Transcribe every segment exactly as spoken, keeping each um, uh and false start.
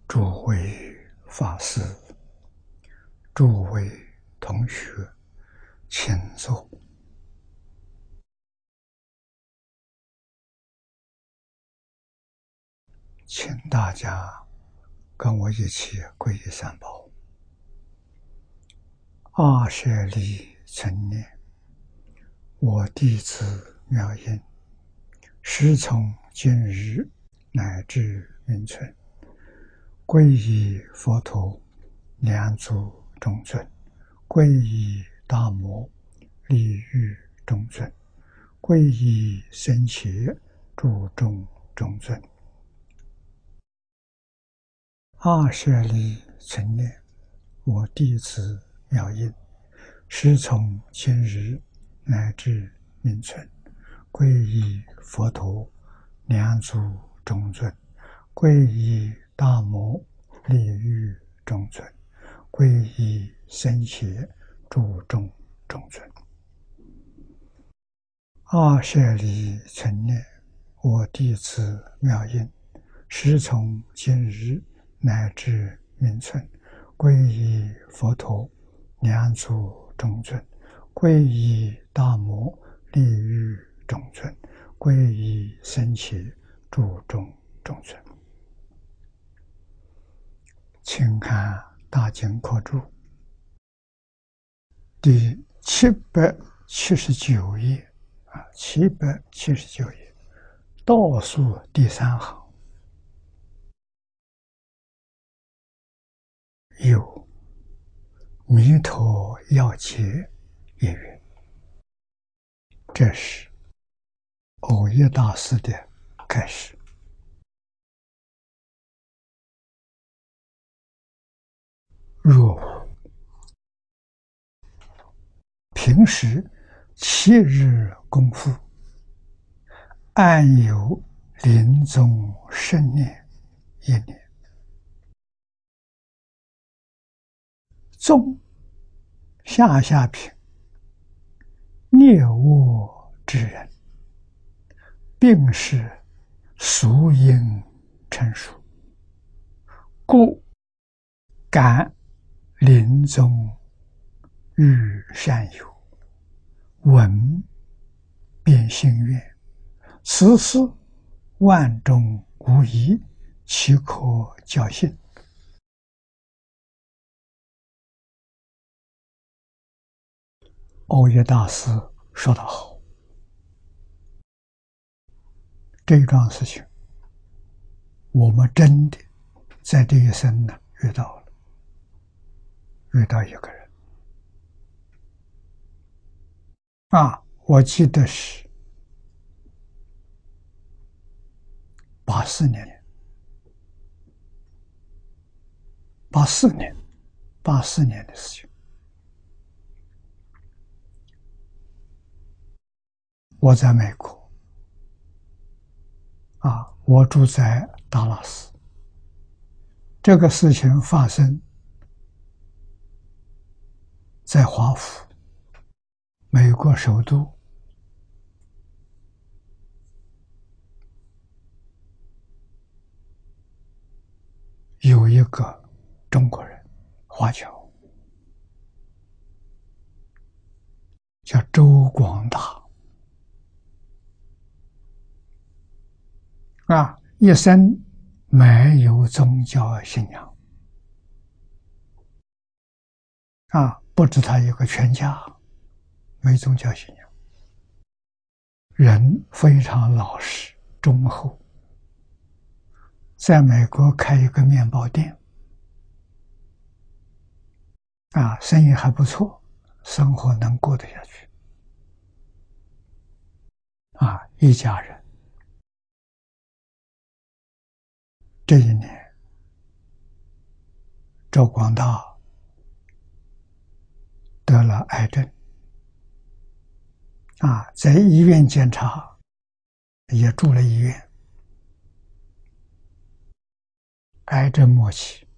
诸位法师、诸位同学，请坐。请大家跟我一起皈依三宝。二舍利成念，我弟子妙音，师从今日乃至永存，皈依佛陀，两足中尊；皈依大摩，利欲中尊；皈依僧伽，注重中尊。二舍利成念，我弟子妙音，师从今日乃至永存，皈依佛陀，两足中尊；皈依大摩，利欲中尊；皈依僧伽，注重中尊。二舍利成念，我弟子妙音，师从今日乃至永存，皈依佛陀，两足中尊；皈依大摩，利欲中尊；皈依僧伽，注重中尊。请看大经科注第七百七十九页啊，七百七十九页倒数第三行。有弥陀要解一云，这是蕅益大师的开始。若无平时七日功夫，安有临终圣念一念，纵下下品劣恶之人，并是俗因成熟，故感临终遇善友，闻便心愿，此事万中无一，岂可侥幸？蕅益大师说得好，这一桩事情我们真的在这一生呢遇到了，遇到一个人啊，我记得是八四年，八四年，八四年的事情。我在美国啊，我住在达拉斯。这个事情发生在华府，美国首都。有一个中国人，华侨，叫周广达。啊，一生没有宗教信仰啊，不止他一个，全家没宗教信仰，人非常老实忠厚，在美国开一个面包店啊，生意还不错，生活能过得下去啊，一家人。这一年，周广大得了癌症啊，在医院检查，也住了医院，癌症末期，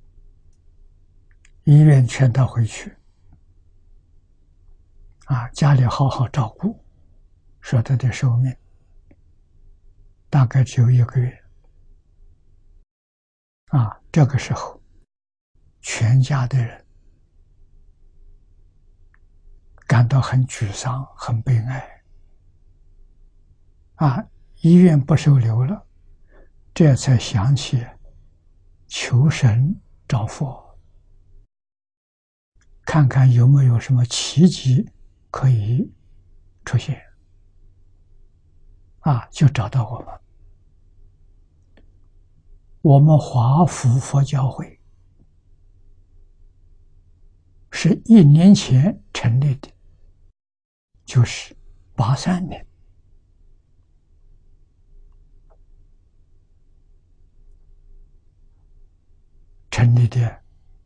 医院劝他回去啊，家里好好照顾，说他的寿命大概只有一个月啊， 这个时候，全家的人感到很沮丧、很悲哀。啊，医院不收留了，这才想起求神找佛，看看有没有什么奇迹可以出现。啊，就找到我们。我们华福佛教会是一年前成立的，就是八三年。成立的，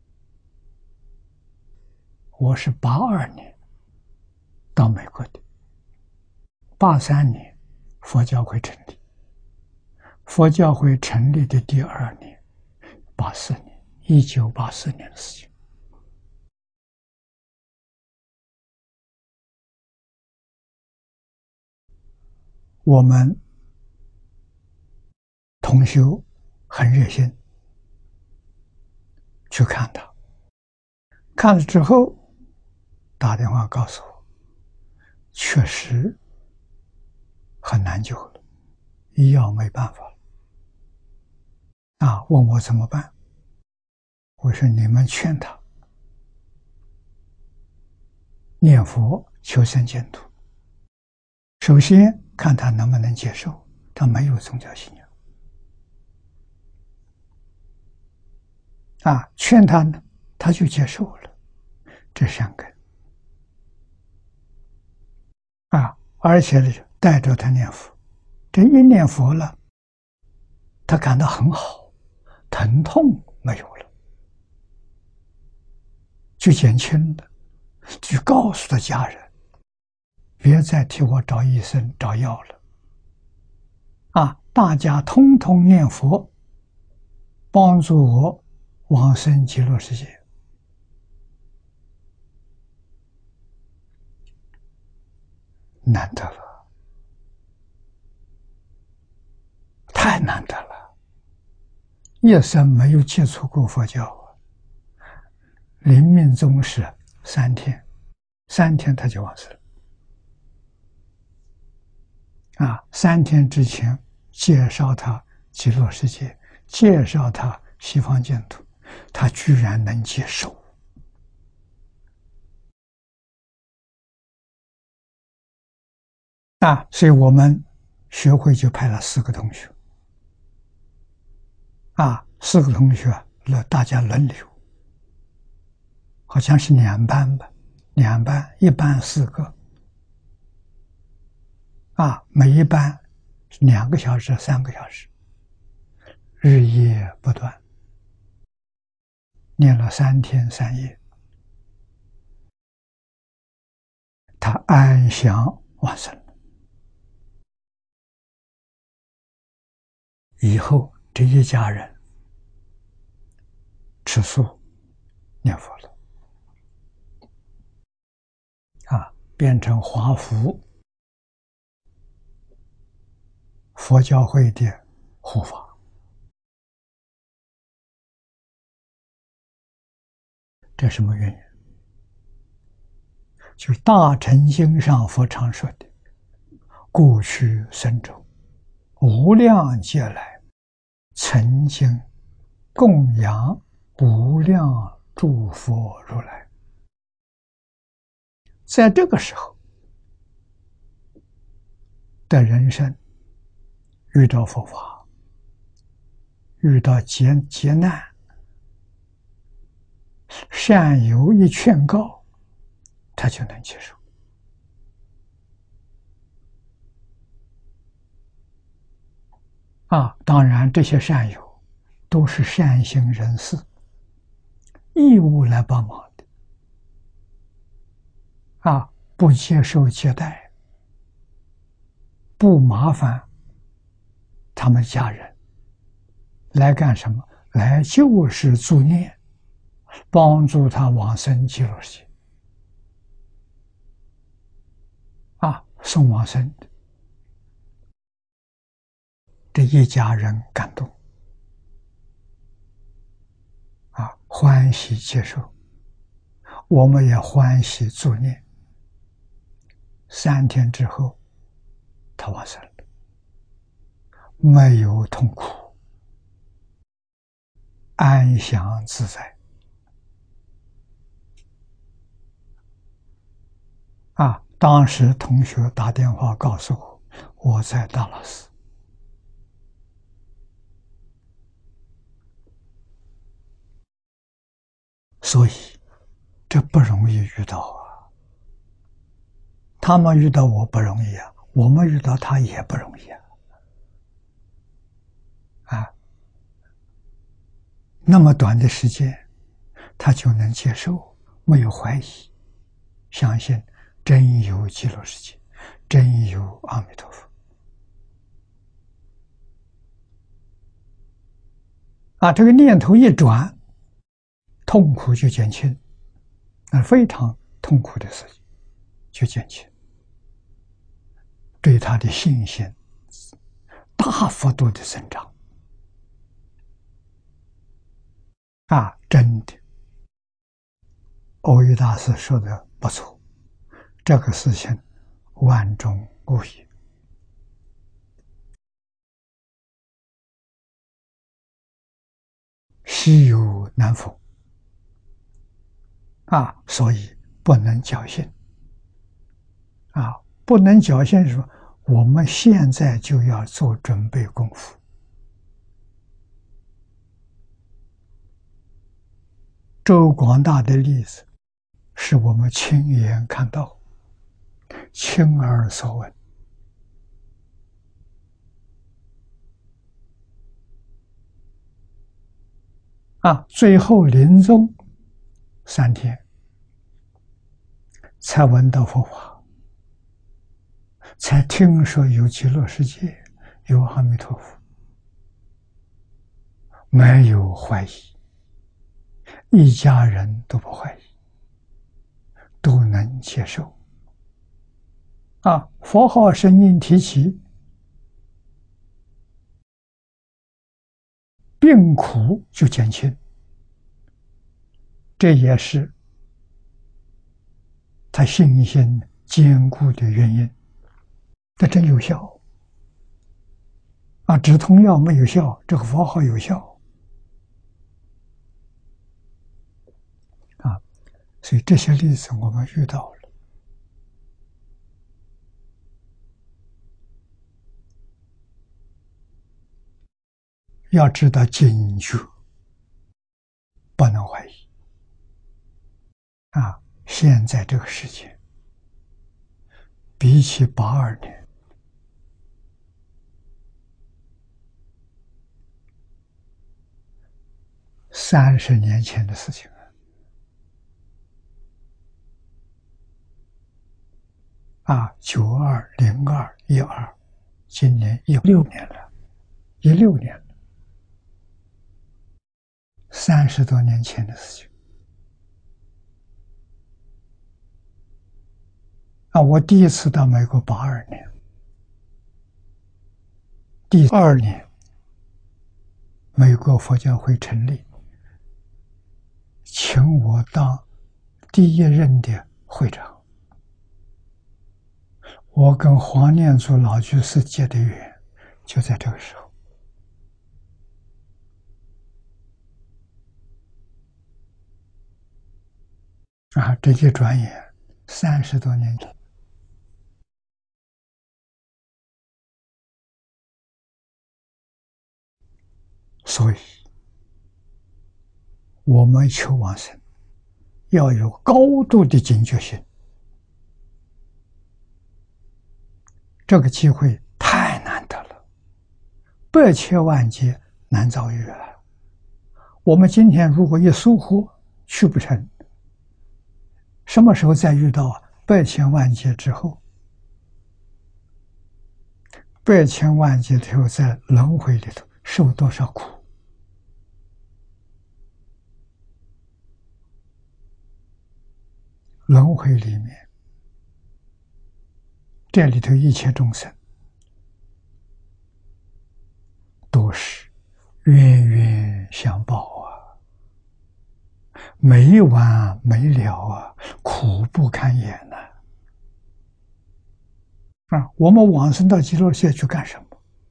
我是八二年到美国的，八三年佛教会成立，佛教会成立的第二年，八四年，一九八四年的事情。我们同修很热心去看他，看了之后打电话告诉我，确实很难救了，医药没办法了。啊，问我怎么办？我说你们劝他念佛求生净土，首先看他能不能接受，他没有宗教信仰。啊，劝他呢，他就接受了，这善根。啊，而且呢，带着他念佛，这一念佛了，他感到很好，疼痛没有了，就减轻了，就告诉他家人，别再替我找医生找药了。啊，大家通通念佛，帮助我往生极乐世界。难得了，太难得了，一生没有接触过佛教啊。临命终时三天，三天他就往生了。啊，三天之前介绍他极乐世界，介绍他西方净土，他居然能接受。啊，所以我们学会就派了四个同学。啊，四个同学，那大家轮流，好像是两班吧，两班，一班四个。啊，每一班两个小时、三个小时，日夜不断，念了三天三夜，他安详往生了。以后这一家人吃素念佛了，啊，变成华福佛教会的护法。这什么原因？就是大乘经上佛常说的，过去生中无量劫来曾经供养无量诸佛如来。在这个时候的人生，遇到佛法，遇到劫劫难，善友一劝告，他就能接受。啊，当然这些善友都是善心人士，义务来帮忙的。啊，不接受接待，不麻烦他们家人，来干什么？来就是助念，帮助他往生极乐世界。啊，送往生的这一家人感动。 欢喜接受，我们也欢喜助念。三天之后，他往生了，没有痛苦，安详自在。啊！当时同学打电话告诉我，我在大老寺。所以这不容易遇到啊！他们遇到我不容易啊，我们遇到他也不容易啊！啊，那么短的时间，他就能接受，没有怀疑，相信真有极乐世界，真有阿弥陀佛。啊，这个念头一转，痛苦就减轻，那非常痛苦的事情就减轻，对他的信心大幅度的增长。啊，真的，欧益大师说的不错，这个事情万中无一，稀有难逢。啊，所以不能侥幸。啊，不能侥幸说，我们现在就要做准备功夫。周广大的例子，是我们亲眼看到，亲耳所闻。啊，最后临终三天，才闻到佛法，才听说有极乐世界，有阿弥陀佛，没有怀疑，一家人都不怀疑，都能接受。啊，佛号声音提起，病苦就减轻，这也是他信心坚固的原因。这真有效啊！止痛药没有效，这个佛号有效啊！所以这些例子我们遇到了。要知道警觉，不能怀疑啊！现在这个世界，比起八二年，三十年前的事情啊，九二零二一二，今年一六年了，一六年了，三十多年前的事情。啊，我第一次到美国八二年，第二年，美国佛教会成立，请我当第一任的会长。我跟黄念祖老居士结的缘，就在这个时候。啊，这一转眼三十多年前。所以，我们求往生要有高度的警觉性。这个机会太难得了，百千万劫难遭遇啊！我们今天如果一疏忽去不成，什么时候再遇到啊？百千万劫之后，百千万劫之后在轮回里头受多少苦？轮回里面，这里头一切众生都是冤冤相报啊！ 没完没了啊，苦不堪言呐！啊，我们往生到极乐世界去干什么？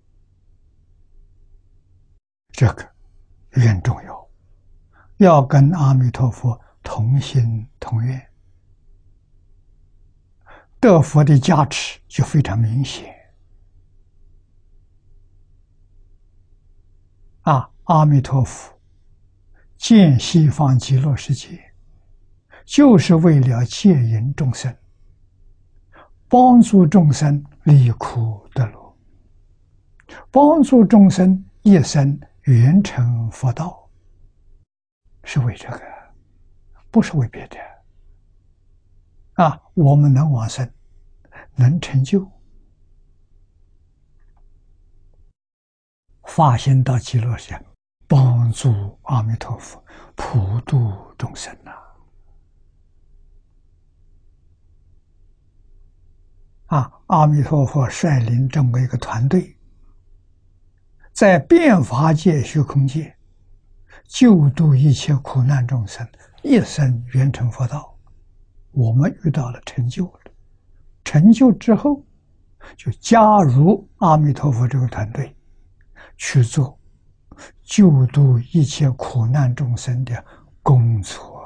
这个愿重要，要跟阿弥陀佛同心同愿，得佛的加持就非常明显。啊，阿弥陀佛见西方极乐世界，就是为了戒引众生，帮助众生离苦得乐，帮助众生一生圆成佛道，是为这个，不是为别的。啊，我们能往生，能成就，发心到极乐世界，帮助阿弥陀佛普度众生呐！啊，阿弥陀佛率领这么一个团队，在变法界、虚空界救度一切苦难众生，一生圆成佛道。我们遇到了成就了，成就之后就加入阿弥陀佛这个团队去做救度一切苦难众生的工作。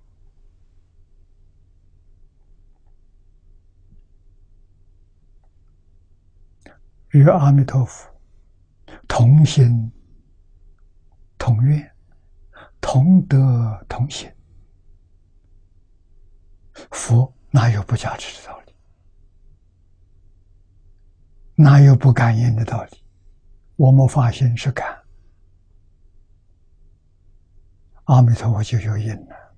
与阿弥陀佛同心同愿，同德同行，佛哪有不加持的道理？哪有不感应的道理？我们发心是感，阿弥陀佛就有应了。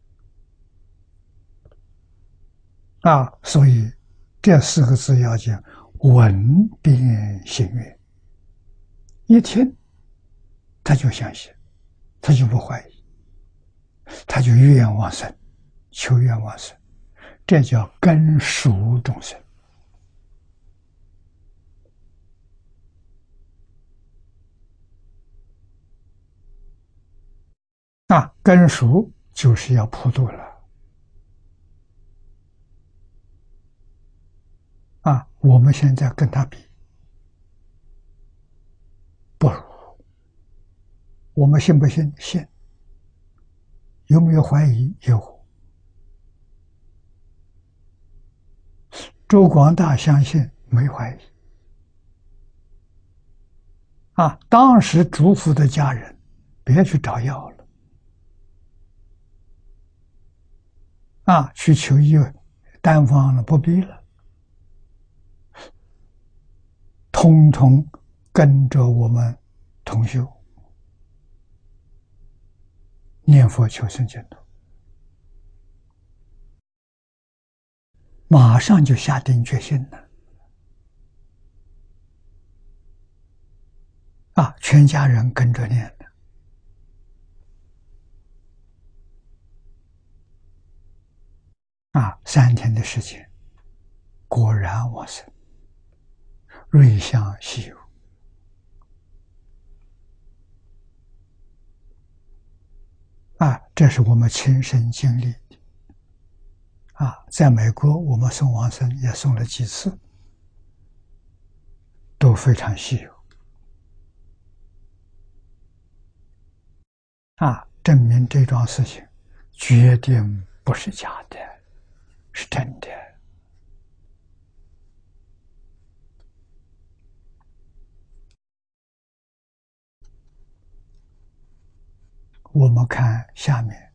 啊，所以这四个字要讲闻变行愿，一听他就相信，他就不怀疑，他就愿往生，求愿往生，这叫根熟众生。啊，根熟就是要普度了。啊，我们现在跟他比，不如。我们信不信？信。有没有怀疑？有。周广大相信，没怀疑。啊，当时嘱咐的家人，别去找药了。啊，去求医单方了，不必了，通通跟着我们同修，念佛求生净土，马上就下定决心了。啊，全家人跟着念的。啊，三天的时间，果然往生，瑞相西游。啊，这是我们亲身经历的。啊，在美国我们送往生也送了几次，都非常稀有。啊，证明这桩事情决定不是假的，是真的。我们看下面，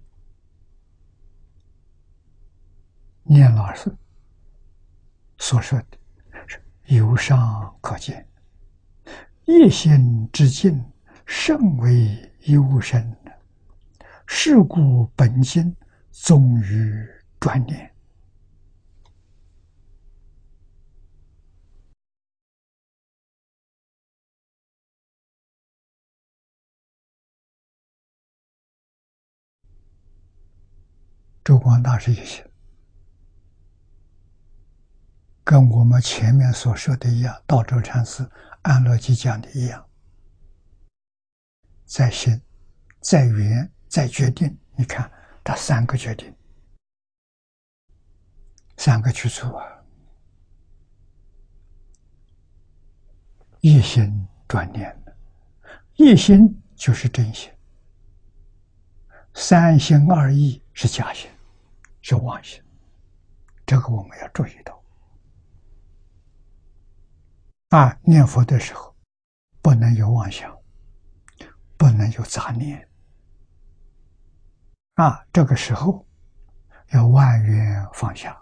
念老师所说的是由上可见，一心之境甚为幽深，是故本经宗于专念。周光大师也写，跟我们前面所说的一样，道州禅师安乐集讲的一样，在心，在缘，在决定， 你看他三个决定，三个去处啊。一心转念，一心就是真心，三心二意是假心，是妄心，这个我们要注意到。啊，念佛的时候不能有妄想，不能有杂念。啊，这个时候要万缘放下。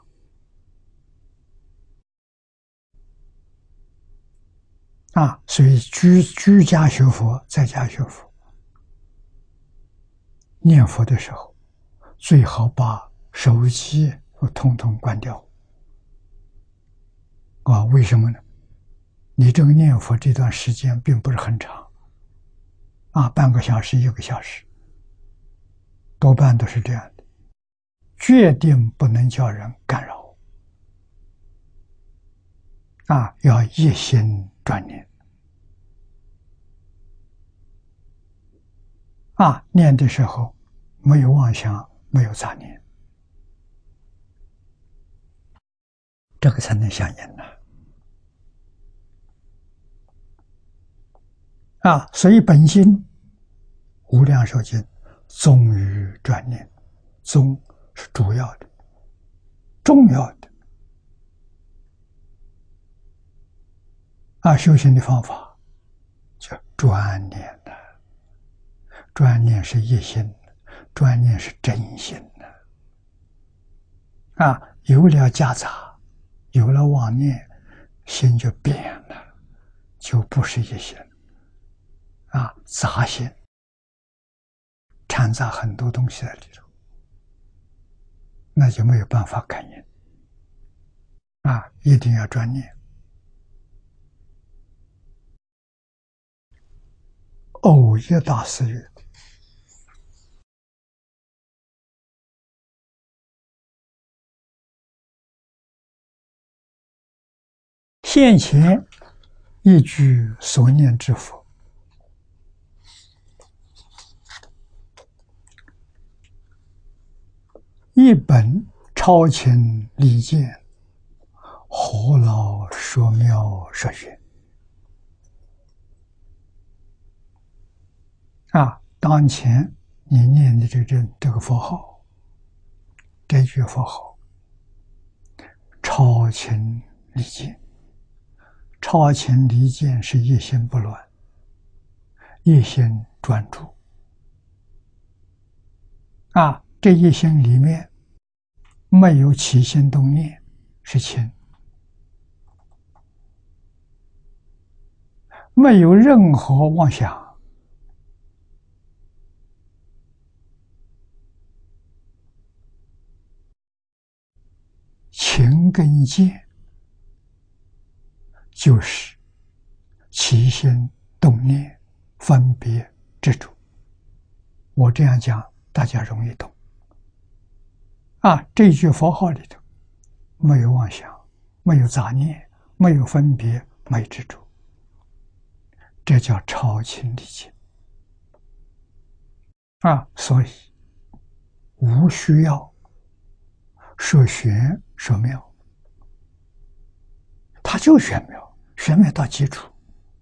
啊，所以居居家学佛，在家学佛，念佛的时候，最好把手机统统关掉。啊，为什么呢？你这个念佛这段时间并不是很长，啊，半个小时、一个小时，多半都是这样的，决定不能叫人干扰。啊，要一心专念。啊，念的时候没有妄想，没有杂念，这个才能相应呢。啊，所以本心无量寿经宗于专念，宗是主要的、重要的。啊，修行的方法叫专念的，专念是一心，专念是真心的。啊，有了夹杂，有了妄念，心就变了，就不是一心。啊，杂心掺杂很多东西在里头，那就没有办法感应。啊，一定要专念。藕益大师曰：现前一句所念之佛，一本超情理见，何劳说妙说玄。啊，当前你念的这这这个佛号，这句佛号超情理见，超情理见是一心不乱，一心专注。啊，这一心里面没有起心动念，是情；没有任何妄想，情跟见就是起心动念、分别执着。我这样讲大家容易懂。啊，这句佛号里头没有妄想，没有杂念，没有分别，没有执着，这叫超情理见。啊，所以无需要说玄说妙，它就玄妙，玄妙到基础。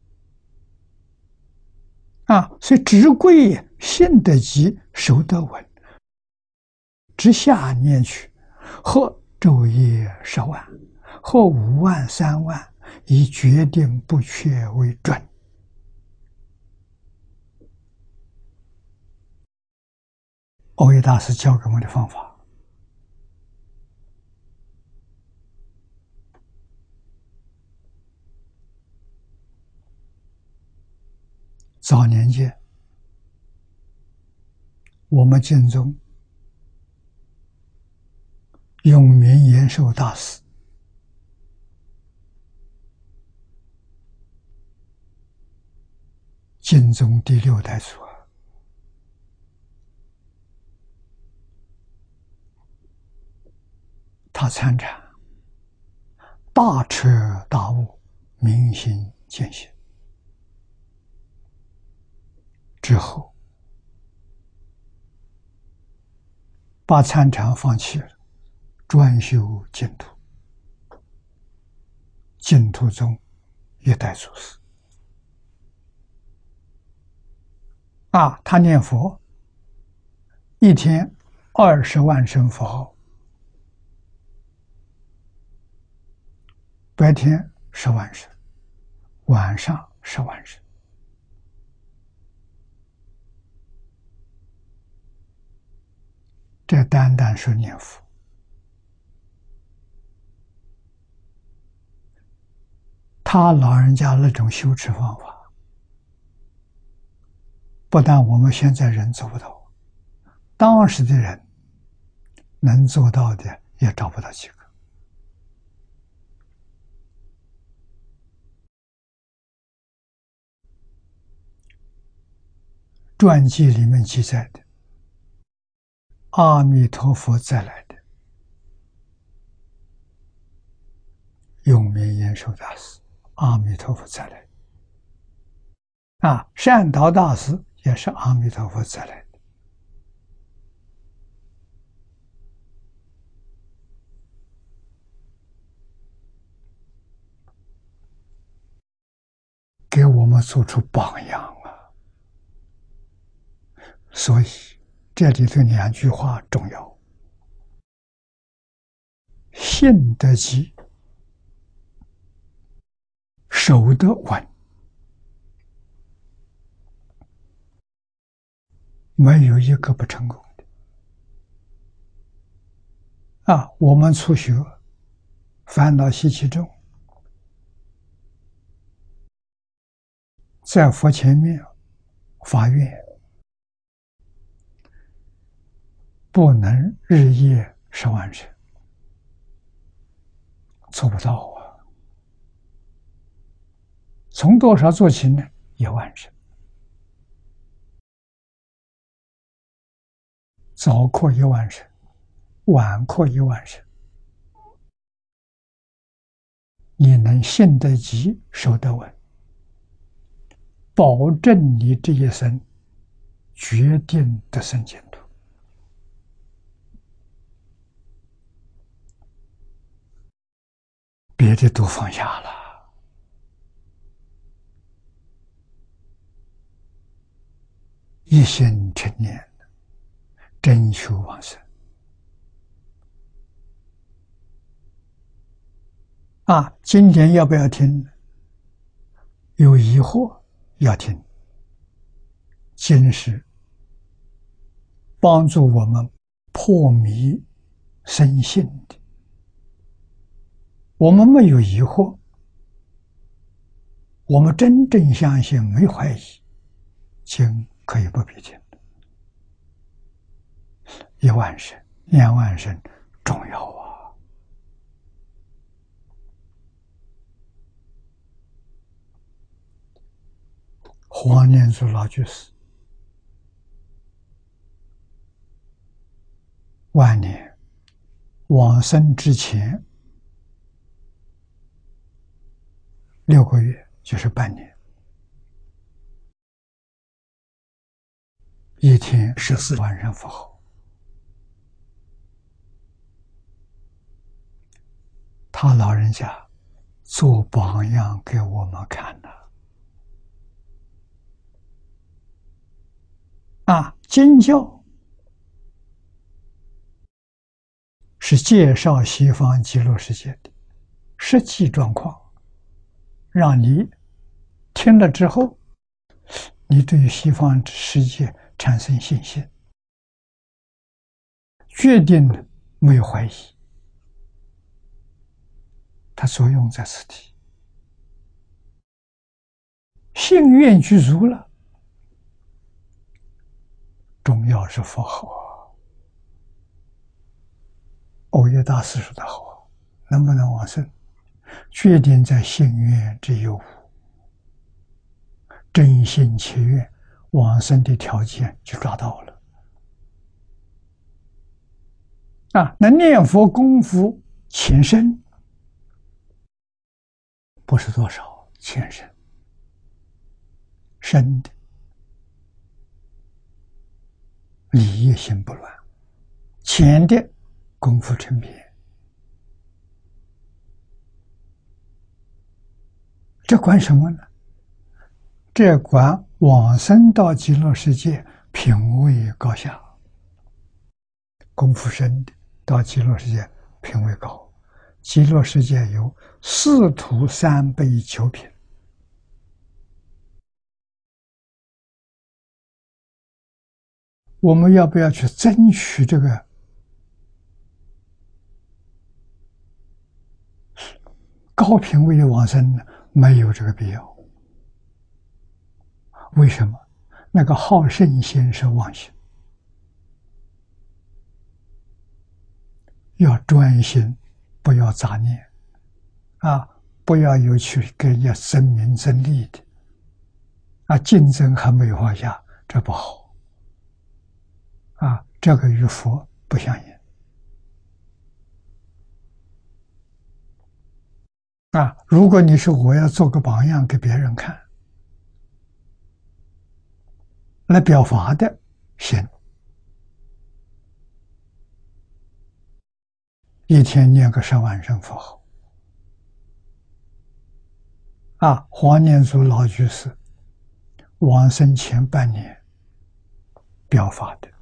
啊，所以直贵信得急，守得稳，直下念去，或昼夜十万，或五万三万，以决定不缺为准。欧耶大师教给我们的方法。早年间，我们净宗永明延寿大师净宗第六代祖，他参禅，大彻大悟，明心见性之后， 把参禅放弃了，专修净土。净土宗一代祖师啊，他念佛一天二十万声佛号，白天十万声，晚上十万声。这单单是念佛。他老人家那种修持方法，不但我们现在人做不到，当时的人能做到的也找不到几个。传记里面记载的阿弥陀佛再来的永明延寿大师，阿弥陀佛再来啊，善导大师也是阿弥陀佛再来的。给我们做出榜样啊！所以这里头两句话重要：信得急，守得稳。没有一个不成功的啊！我们初学，烦恼习气重，在佛前面发愿，不能日夜十万声，做不到啊！从多少做起呢？一万声。早课一万声，晚课一万声，你能信得急，守得稳，保证你这一生决定得生净土。别的都放下了，一心成念，真修往生啊！今天要不要听？有疑惑要听。经是帮助我们破迷生信的。我们没有疑惑，我们真正相信，没怀疑，经可以不必听。一万声、两万声重要啊！黄念祖老居士晚年往生之前六个月，就是半年，一天十四万声佛号。他老人家做榜样给我们看的啊！经教是介绍西方极乐世界的实际状况，让你听了之后，你对西方世界产生信心，决定没有怀疑。它作用在此地，信愿具足了，重要是佛号啊！欧耶大师说的好，能不能往生，决定在信愿之有无，真心切愿，往生的条件就抓到了啊！那念佛功夫浅深，不是多少，浅深深的，理业心不乱， 前的功夫成片，这管什么呢？这管往生到极乐世界品位高下，功夫深的到极乐世界品位高。极乐世界有四土三辈九品，我们要不要去争取这个高品位的往生呢？没有这个必要。为什么？那个好胜心是妄心，要专心，不要杂念啊，不要有去跟人家争名争利的啊，竞争还没有放下，这不好啊，这个与佛不相应啊。如果你说我要做个榜样给别人看，来表法的行，一天念个十万声佛号啊。黄念祖老居士往生前半年表法的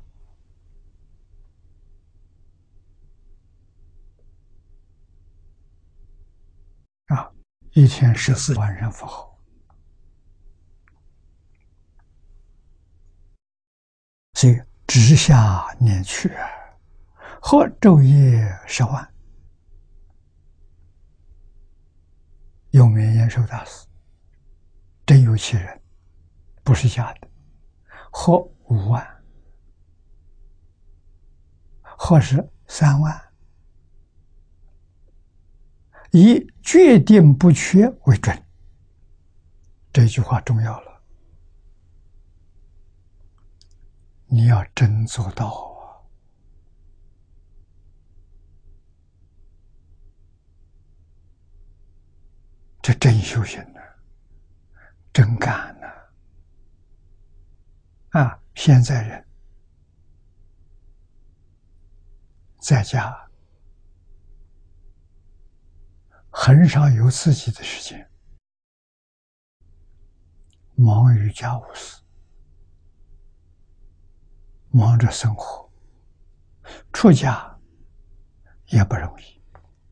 啊，一天十四万声佛号，所以直下念去，或昼夜十万。有名延寿大师真有其人，不是假的，或五万，或是三万，以决定不缺为准。这句话重要了，你要真做到啊！这真修行呢，真干呢！啊，现在人在家很少有自己的时间，忙于家务事，忙着生活，出家也不容易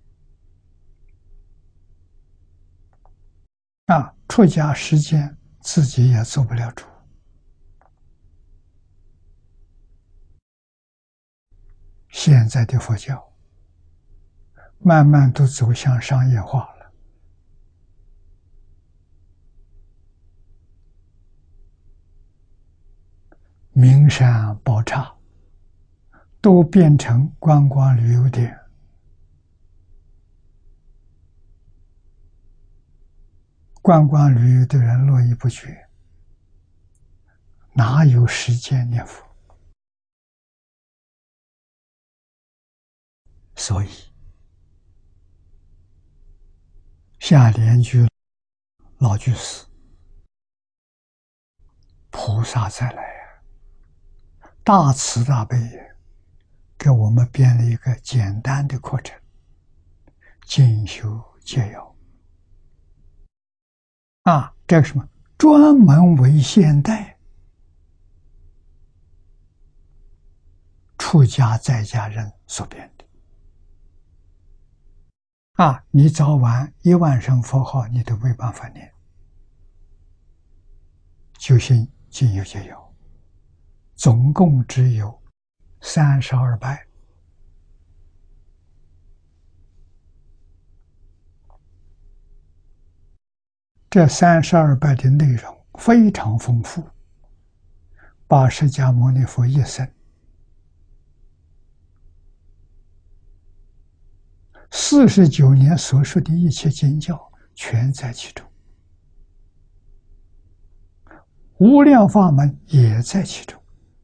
啊！出家时间自己也做不了主。现在的佛教慢慢都走向商业化了，名山宝刹都变成观光旅游点，观光旅游的人络绎不绝，哪有时间念佛？所以下莲居老居士菩萨再来呀，大慈大悲也，给我们编了一个简单的课程，进修戒要啊，这个什么专门为现代出家在家人所编的啊，你早晚一万声佛号你都没办法念，修行进有戒要，总共只有三十二拜。这三十二拜的内容非常丰富，把释迦牟尼佛一生四十九年所说的一切经教全在其中，无量法门也在其中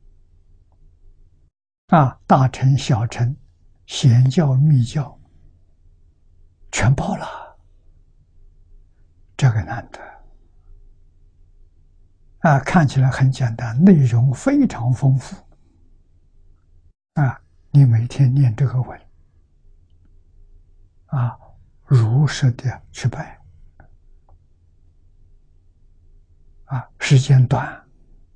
啊，大乘小乘显教密教全包了，这个难得啊！看起来很简单，内容非常丰富啊！ 你每天念这个文啊，如实的去拜啊，时间短，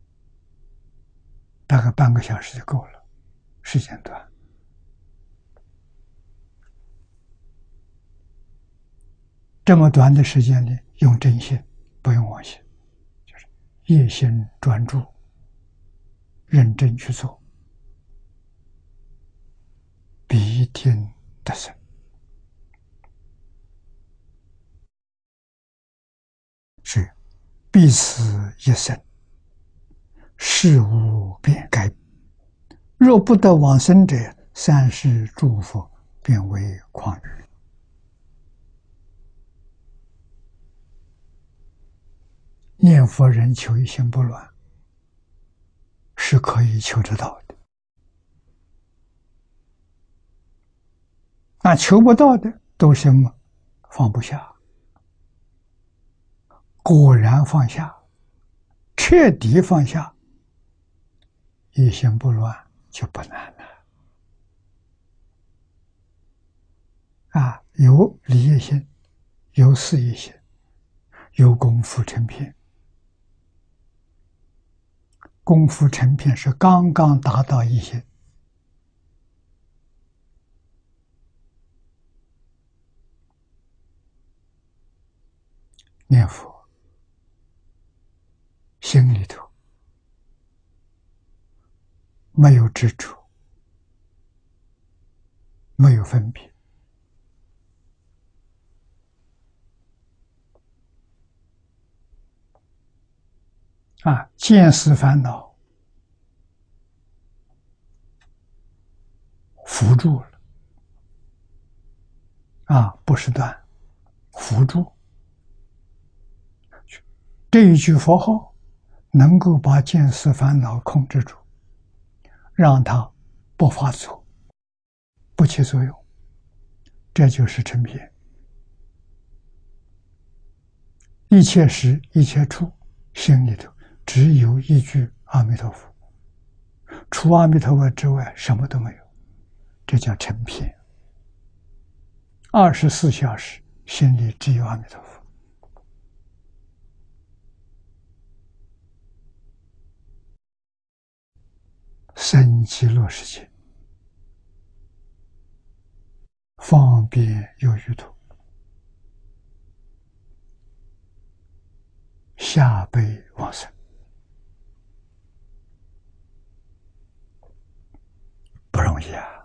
大概半个小时就够了，时间短。这么短的时间里，用真心，不用妄心，就是一心专注，认真去做，必定得胜。是必此一生，事无变改。若不得往生者，三世诸佛变为诳语。念佛人求一心不乱，是可以求得到的。那求不到的都是什么？放不下。果然放下，彻底放下，一心不乱就不难了。啊，有理业心，有事业心，有功夫成片。功夫成片是刚刚达到一心。念佛，心里头没有执着，没有分别，啊，见思烦恼扶住了，啊，不是断，扶住。这一句佛号能够把见思烦恼控制住，让它不发作，不起作用，这就是成片。一切时一切处，心里头只有一句阿弥陀佛，除阿弥陀佛之外什么都没有，这叫成片。二十四小时心里只有阿弥陀佛。生极乐世界，方便有余土，下辈往生，不容易啊！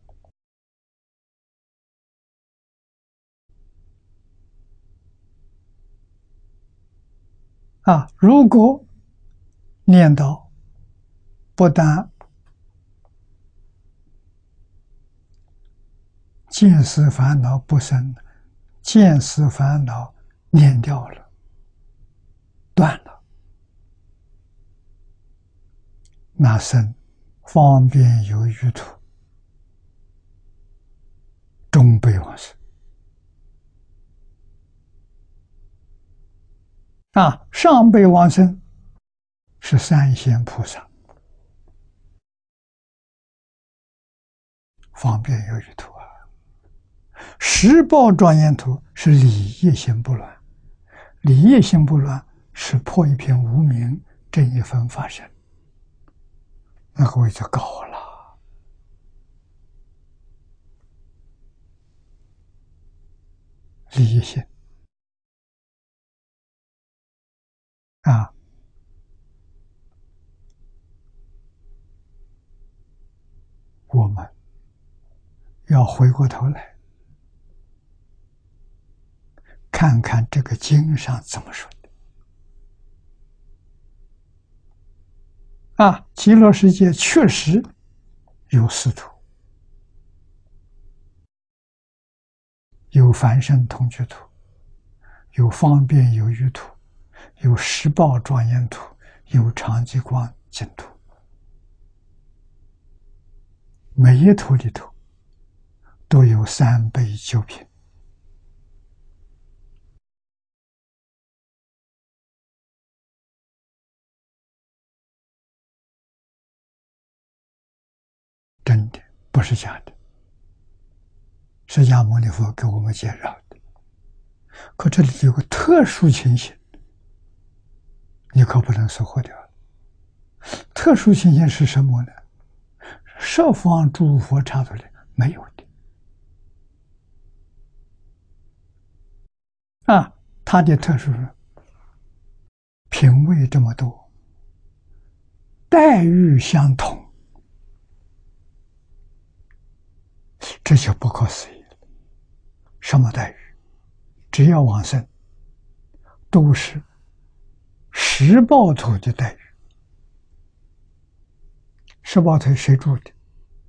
啊，如果念到不但见思烦恼不生，见思烦恼念掉了，断了，那生方便有余土，终辈往生。啊，上辈往生是三仙菩萨，方便有余土啊。十报庄严土是理业心不乱，理业心不乱是破一片无明，正一分法身，那个位置高了。理业心啊，我们要回过头来看看这个经上怎么说的啊。极乐世界确实有四土，有凡圣同居土，有方便有余土，有十报庄严土，有常寂光净土。每一土里头都有三杯九品。真的不是假的，释迦牟尼佛给我们介绍的。可这里有个特殊情形，你可不能疏忽掉了。特殊情形是什么呢？十方诸佛刹土里没有的啊，它的特殊品位这么多，待遇相同，这就不可思议了。什么待遇？只要往生，都是十报土的待遇。十报土谁住的？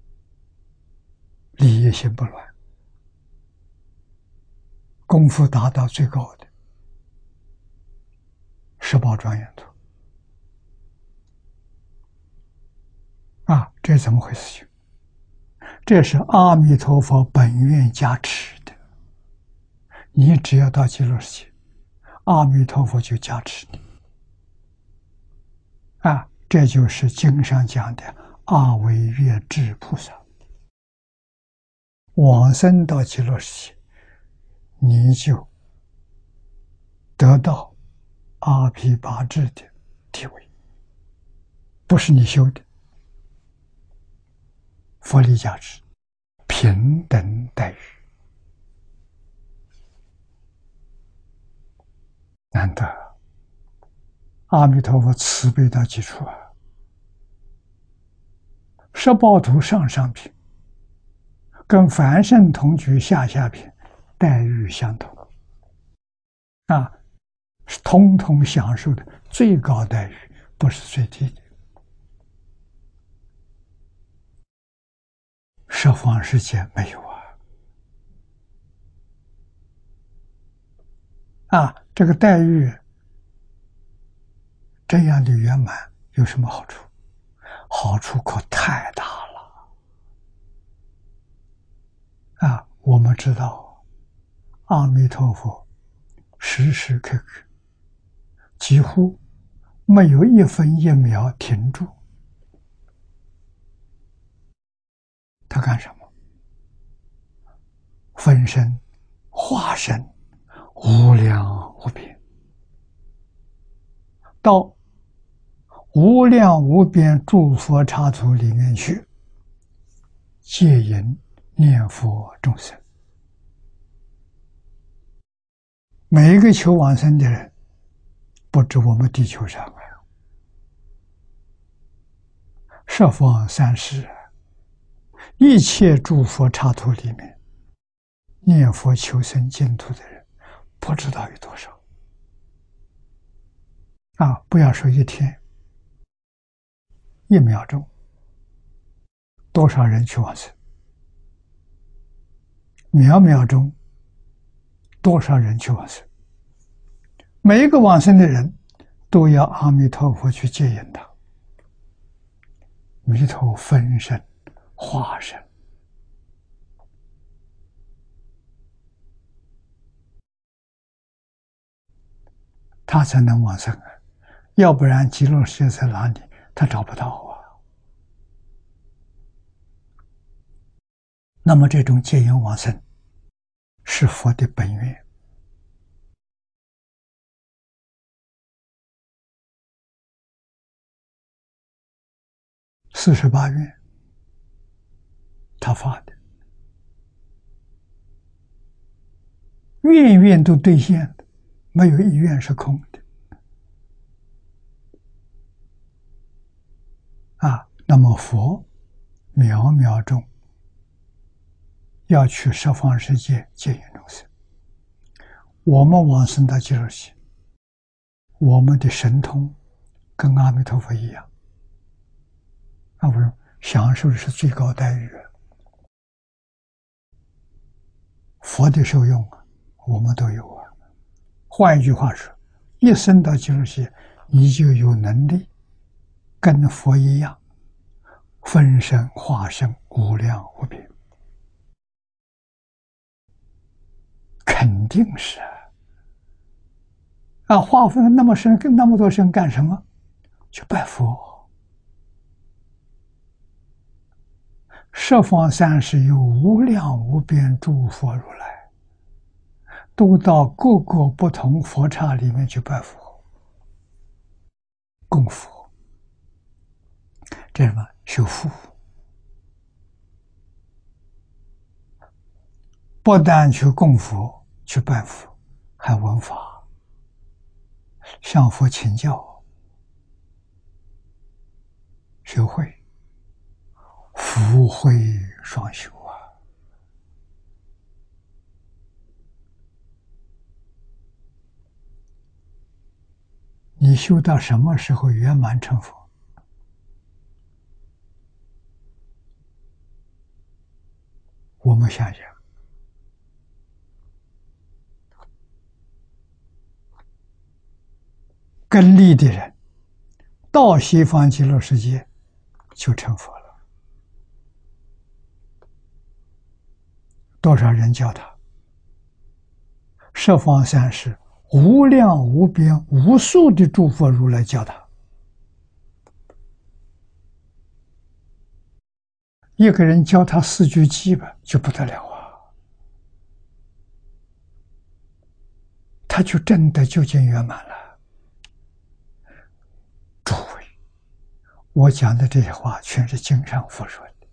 礼业心不乱，功夫达到最高的十报庄严土啊，这怎么回事？这是阿弥陀佛本愿加持的。你只要到极乐世界，阿弥陀佛就加持你啊！这就是经上讲的阿惟越致菩萨。往生到极乐世界，你就得到阿毗跋致的地位，不是你修的，佛力加持，平等待遇。难得阿弥陀佛慈悲到极处啊！十报土上上品跟凡圣同居下下品待遇相同啊，是通通享受的最高待遇，不是最低的。十方世界没有啊！啊，这个待遇这样的圆满有什么好处？好处可太大了啊！我们知道，阿弥陀佛时时刻刻几乎没有一分一秒停住，他干什么？分身、化身无量无边，到无量无边诸佛刹土里面去接引念佛众生。每一个求往生的人，不止我们地球上啊，十方三世一切诸佛刹土里面念佛求生净土的人，不知道有多少啊！不要说一天，一秒钟，多少人去往生？秒秒钟，多少人去往生？每一个往生的人，都要阿弥陀佛去接引他。弥陀分身、化身，他才能往生啊！要不然极乐世界在哪里？他找不到啊。那么这种接引往生是佛的本愿。四十八愿他发的，愿愿都兑现的，没有一愿是空的啊。那么佛秒秒钟要去十方世界接引众生，我们往生到极乐世界，我们的神通跟阿弥陀佛一样，那不是享受的是最高待遇啊！佛的受用啊，我们都有啊。换一句话说，一生到极乐世界，你就有能力跟佛一样，分身化身无量无边，肯定是啊！啊，化分那么深，跟那么多身干什么？去拜佛。 十方三世有无量无边诸佛如来，都到各个不同佛刹里面去拜佛、供佛，这什么修福？不但去供佛、去拜佛，还闻法，向佛请教，学会，福慧双修啊！你修到什么时候圆满成佛？我们想想，跟利的人到西方极乐世界就成佛了。多少人教他？十方三世无量无边无数的诸佛如来教他。一个人教他四句偈吧，就不得了啊！他就真的究竟圆满了。诸位，我讲的这些话全是经上佛说的，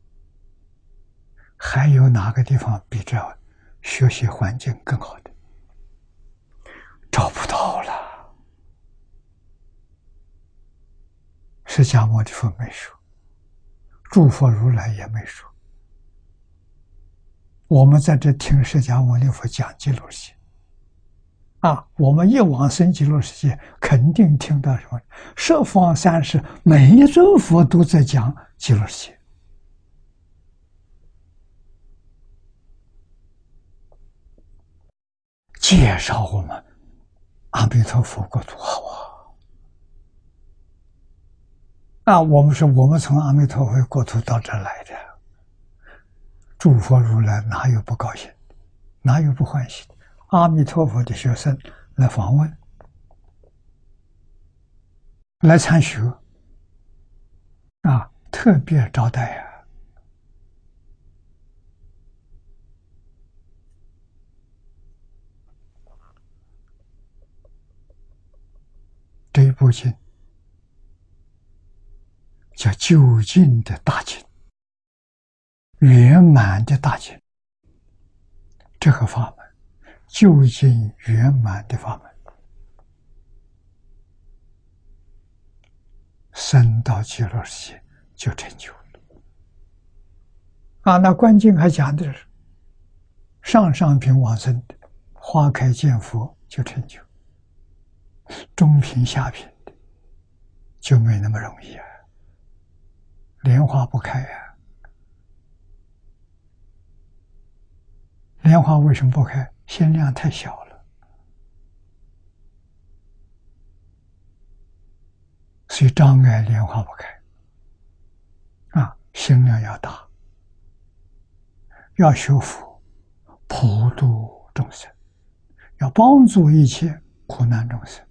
还有哪个地方比这学习环境更好的？找不到了。释迦牟尼佛没说，诸佛如来也没说。我们在这听释迦牟尼佛讲极乐世界啊，我们一往生极乐世界，肯定听到什么？十方三世每一尊佛都在讲极乐世界，介绍我们阿弥陀佛国土好啊！啊，我们说我们从阿弥陀佛国土到这来的，诸佛如来哪有不高兴，哪有不欢喜的？阿弥陀佛的学生来访问，来参学，啊，特别招待啊！这一部经叫究竟的大经，圆满的大经。这个法门究竟圆满的法门，生到极乐世界就成就了啊！那观经还讲的是上上品往生的花开见佛就成就，中品下品的就没那么容易啊，莲花不开啊。莲花为什么不开？心量太小了，所以障碍莲花不开啊。心量要大，要修福，普度众生，要帮助一切苦难众生。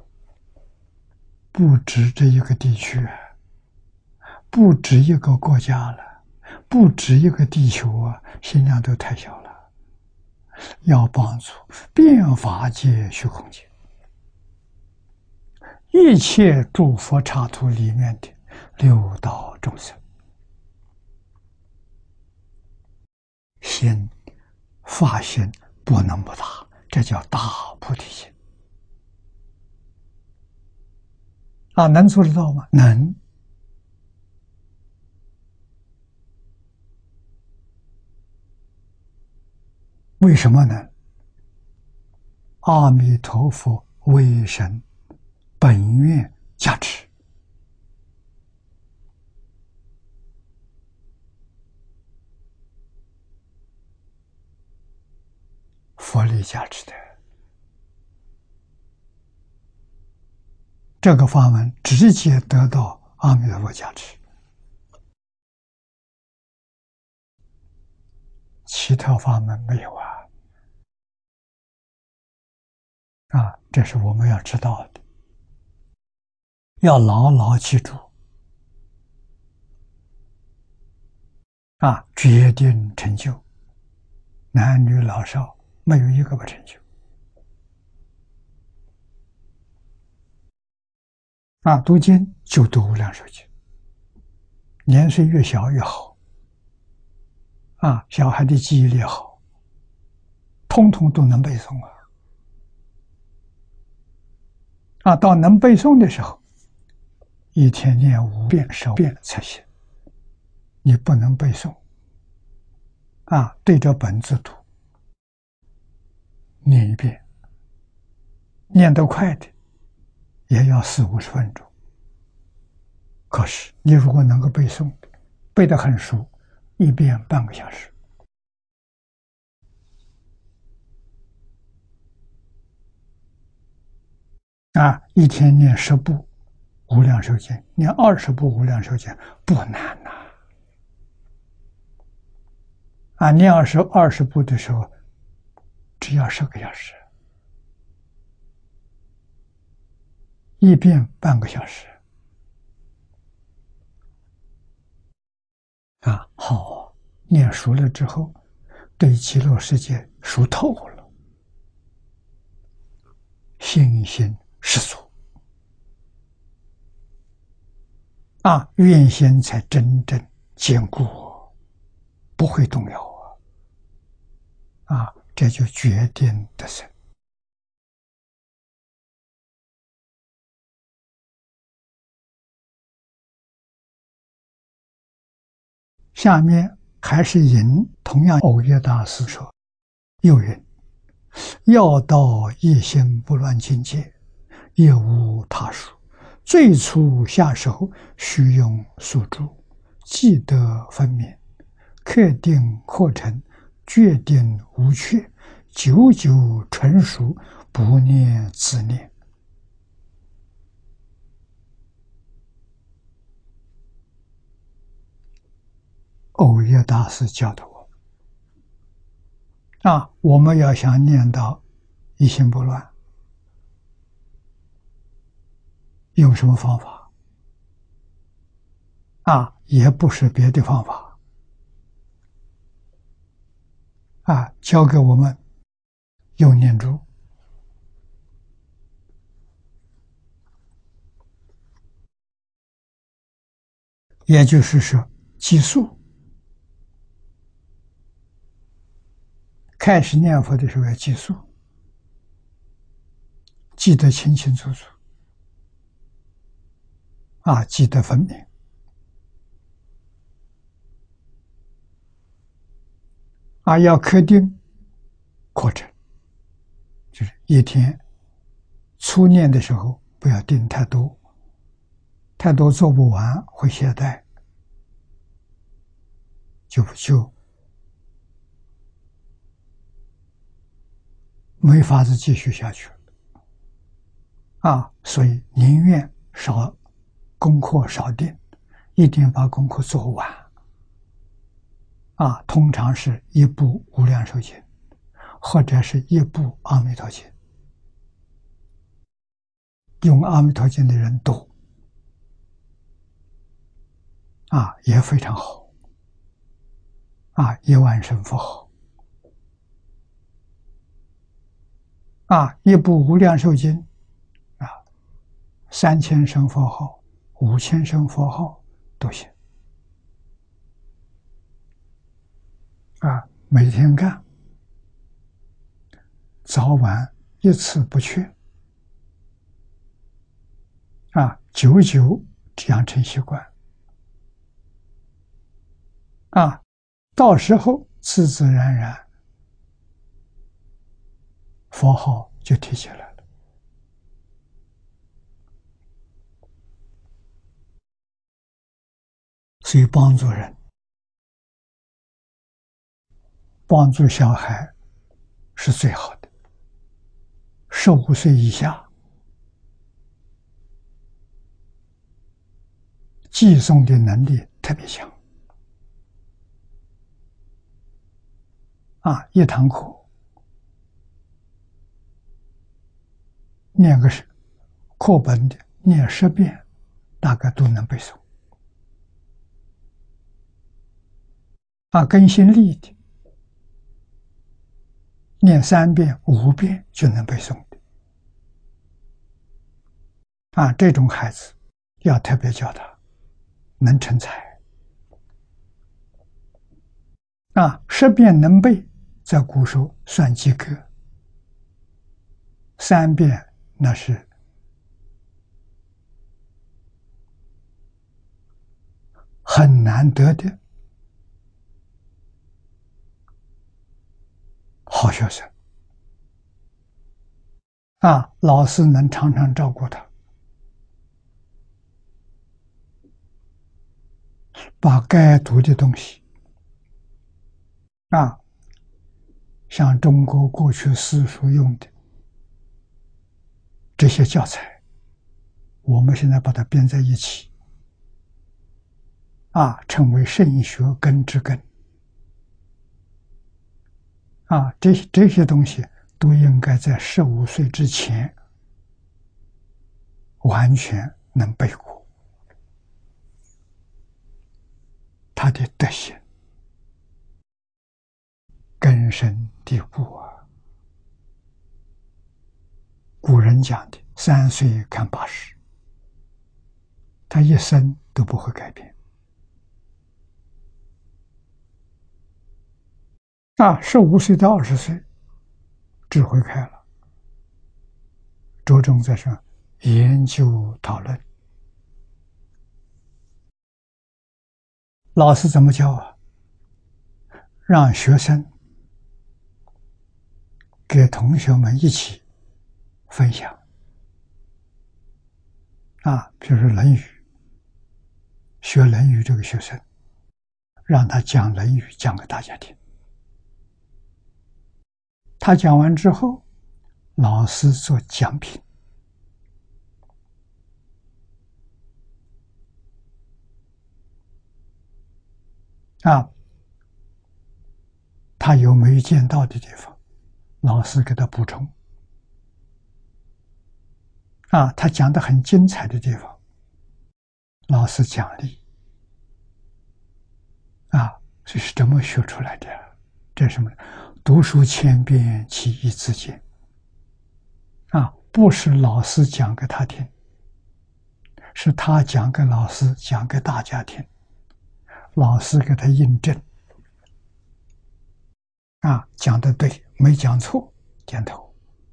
不止这一个地区啊，不止一个国家了，不止一个地球啊，心量都太小了。要帮助遍法界虚空界一切诸佛刹土里面的六道众生，心发心不能不大，这叫大菩提心啊！能做得到吗？能。为什么呢？阿弥陀佛威神本愿加持，佛力加持的。这个法门直接得到阿弥陀佛加持，其他法门没有啊！啊，这是我们要知道的，要牢牢记住。 啊，决定成就，男女老少没有一个不成就。啊，读经就读无量寿经，年岁越小越好。啊，小孩的记忆力好，通通都能背诵啊。啊，到能背诵的时候，一天念五遍、十遍才行。你不能背诵，啊，对着本子读，念一遍，念得快的也要四五十分钟。可是你如果能够背诵，背得很熟，一遍半个小时。啊，一天念十部无量寿经，念二十部无量寿经不难呐。啊，念二十二十部的时候，只要十个小时，一遍半个小时。啊，好，念熟了之后，对极乐世界熟透了，信心十足。啊，愿心才真正坚固，不会动摇啊！啊，这就决定得胜。下面还是引同样耦约大师说，又云：要到一心不乱境界，也无他术。最初下手，须用宿住，记得分明，克定课程，决定无缺，久久纯熟，不念自念。耦约大师教的我啊，我们要想念到一心不乱，用什么方法？啊，也不是别的方法。啊，教给我们用念珠。也就是说，计数。开始念佛的时候要计数，记得清清楚楚，啊，记得分明。啊，要克定课程，就是一天初念的时候不要定太多，太多做不完会懈怠，就就没法子继续下去了。啊，所以宁愿少功课少定，一定把功课做完。啊，通常是一部无量寿经，或者是一部阿弥陀经。用阿弥陀经的人多，啊，也非常好。啊，一万声佛号。啊，一部无量寿经，啊，三千声佛号、五千声佛号都行。啊，每天干，早晚一次不缺。啊，久久养成习惯。啊，到时候自自然然佛号就提起来了。所以帮助人，帮助小孩是最好的。十五岁以下，记诵的能力特别强。啊，一堂课念个是课本的，念十遍，大概都能背诵。 啊，根性利的，念三遍、五遍就能背诵的。啊，这种孩子要特别教他，能成才。啊，十遍能背，在古时候算及格。三遍那是很难得的好学生。啊，老师能常常照顾他，把该读的东西，啊，像中国过去私塾用的这些教材，我们现在把它编在一起，啊，称为圣学根之根。啊，这这些东西都应该在十五岁之前完全能背过。他的德行根深蒂固啊！古人讲的“三岁看八十”，他一生都不会改变。啊，十五岁到二十岁，智慧开了，着重在上研究讨论。老师怎么教啊？让学生给同学们一起分享。啊，比如说《论语》，学《论语》这个学生，让他讲《论语》，讲给大家听。他讲完之后，老师做讲评。啊，他有没有见到的地方，老师给他补充。啊，他讲的很精彩的地方，老师奖励。啊，这是怎么学出来的？这是什么？读书千遍，其义自见。啊，不是老师讲给他听，是他讲给老师，讲给大家听，老师给他印证。啊，讲的对，没讲错，点头。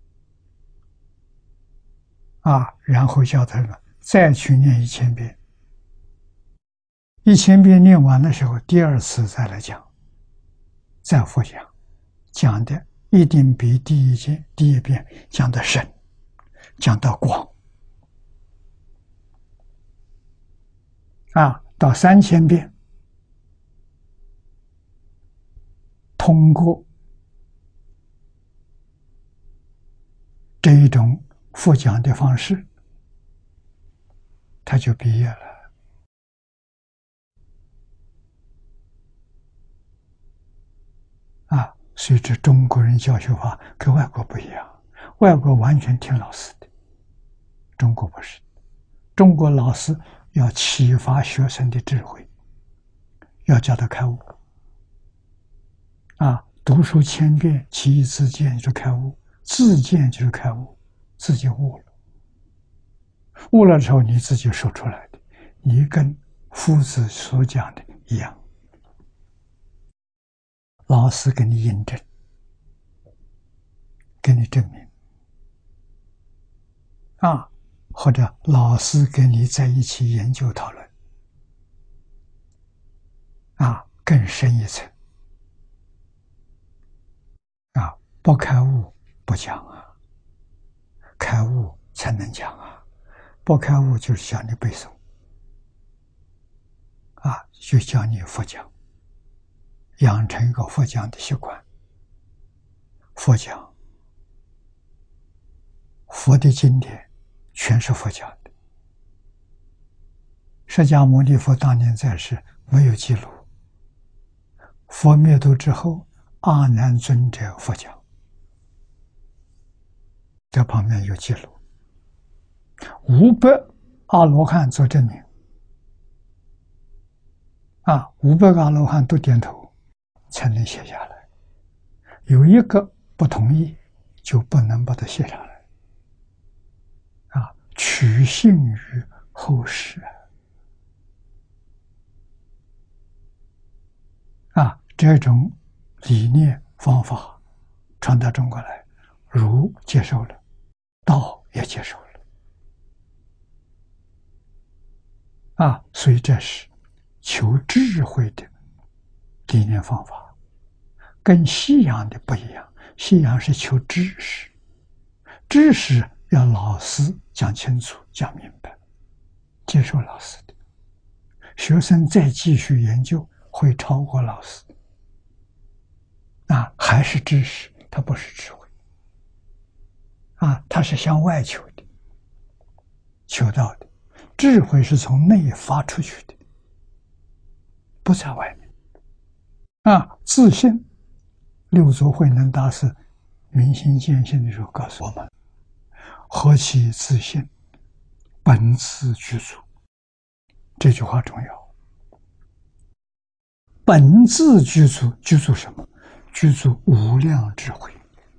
啊，然后叫他们再去念一千遍。一千遍念完的时候，第二次再来讲，再复讲，讲的一定比第一件第一遍讲的深，讲的广。啊，到三千遍，通过这一种复讲的方式，他就毕业了。啊，所以这中国人教学法跟外国不一样，外国完全听老师的，中国不是。中国老师要启发学生的智慧，要叫他开悟。啊，读书千遍，其义自见，就是开悟；自见就是开悟，自己悟了。悟了之后，你自己说出来的，你跟夫子所讲的一样。老师给你印证，给你证明。啊，或者老师跟你在一起研究讨论。啊，更深一层。啊，不开悟不讲啊，开悟才能讲啊，不开悟就是教你背诵。啊，就教你佛讲，养成一个佛讲的习惯。佛讲，佛的经典全是佛讲的。释迦牟尼佛当年在世没有记录，佛灭度之后，阿难尊者佛讲，这旁边有记录，五百阿罗汉做证明。啊，五百个阿罗汉都点头， 才能写下来。有一个不同意，就不能把它写下来。啊，取信于后世啊，这种理念方法传到中国来，儒接受了，道也接受了。啊，所以这是求智慧的理念方法，跟西洋的不一样。西洋是求知识，知识要老师讲清楚、讲明白，接受老师的，学生再继续研究会超过老师。啊，还是知识，它不是智慧。啊，它是向外求的，求到的。智慧是从内发出去的，不在外面。啊，自信，六祖慧能大师明心见性的时候告诉我们：何其自信，本自具足。这句话重要。本自具足，具足什么？具足无量智慧、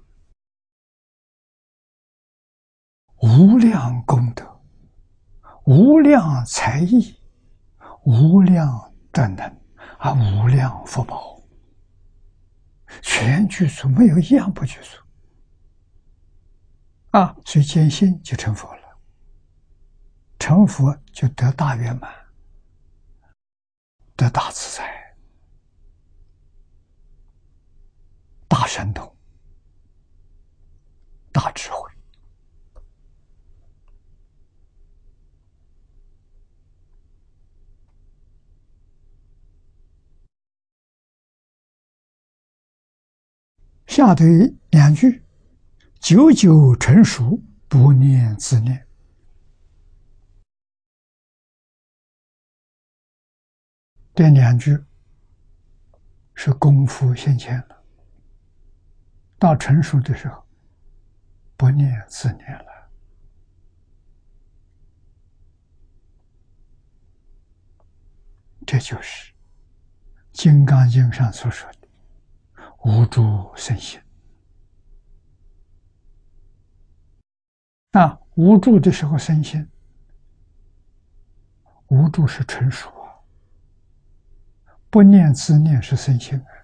无量功德、无量才艺、无量德能啊，无量福报，全具足，没有一样不具足啊！所以见性就成佛了，成佛就得大圆满，得大自在、大神通、大智慧。下头两句：久久成熟，不念自念。这两句是功夫现前了，到成熟的时候，不念自念了。这就是《金刚经》上所说的无住生心。那无住的时候生心，无住是成熟啊，不念自念是生心啊。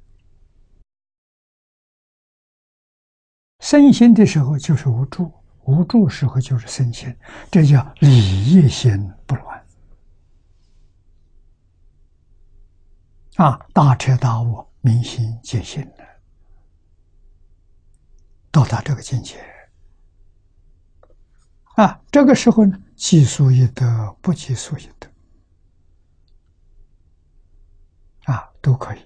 生心的时候就是无住，无住时候就是生心，这叫理业心不乱啊！大彻大悟，明心见性了，到达这个境界啊！这个时候呢，既速亦得，不既速亦得啊，都可以。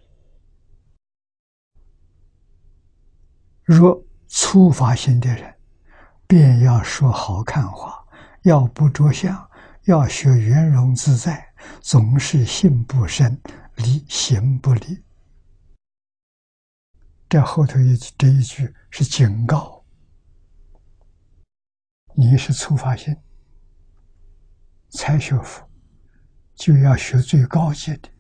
若粗发心的人，便要说好看话，要不着相，要学圆融自在，总是心不生，理行不离。这后头一这一句是警告，你是粗发心，才学佛，就要学最高级的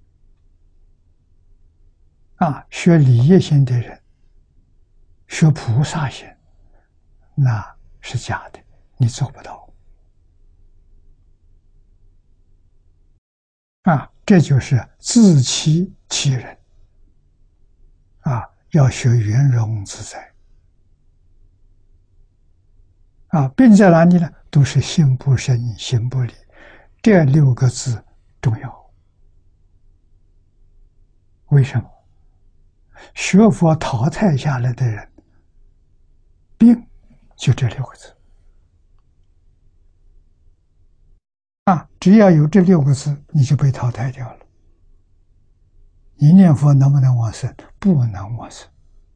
啊！学理业心的人，学菩萨心，那是假的，你做不到啊！这就是自欺欺人啊！要学圆融自在啊！并在哪里呢？都是心不生，行不离，这六个字重要。为什么？学佛淘汰下来的人，病就这六个字啊！只要有这六个字，你就被淘汰掉了。你念佛能不能往生？不能往生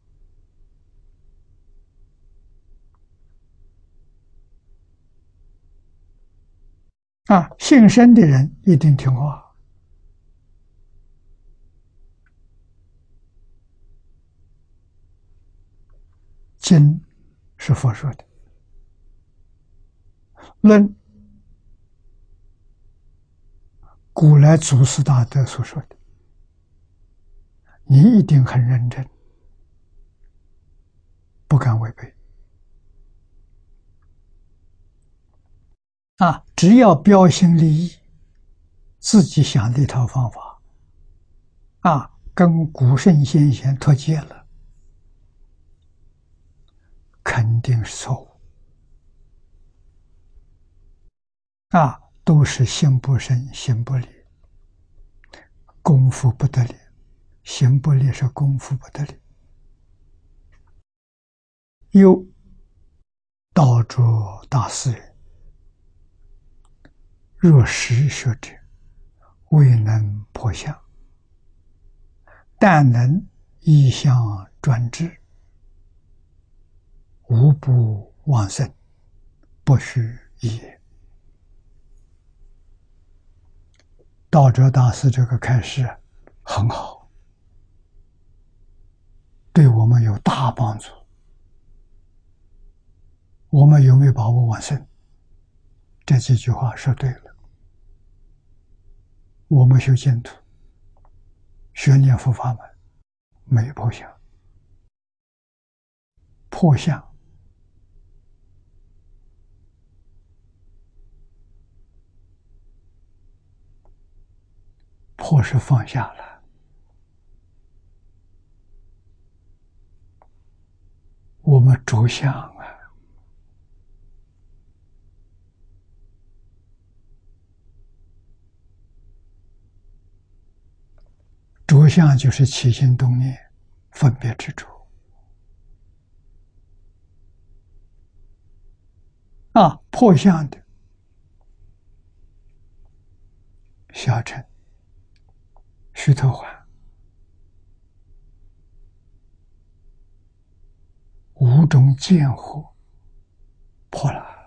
啊！信身的人一定听话。经是佛说的，论古来祖师大德所说的， 你一定很认真，不敢违背。啊，只要标新立异，自己想的一套方法，啊，跟古圣先贤脱节了，肯定是错误。啊，都是心不生，行不立，功夫不得力，行不立是功夫不得力。又道着大师人，若实学者，未能破相，但能依相转之，无不往生，不虚一也。道哲大师这个开示很好，对我们有大帮助。我们有没有把握往生？这几句话说对了。我们修净土，学念佛法门，没有破相。破相破是放下了，我们着相啊，着相就是起心动念，分别执着啊。破相的小乘、须陀洹、五种见惑破了，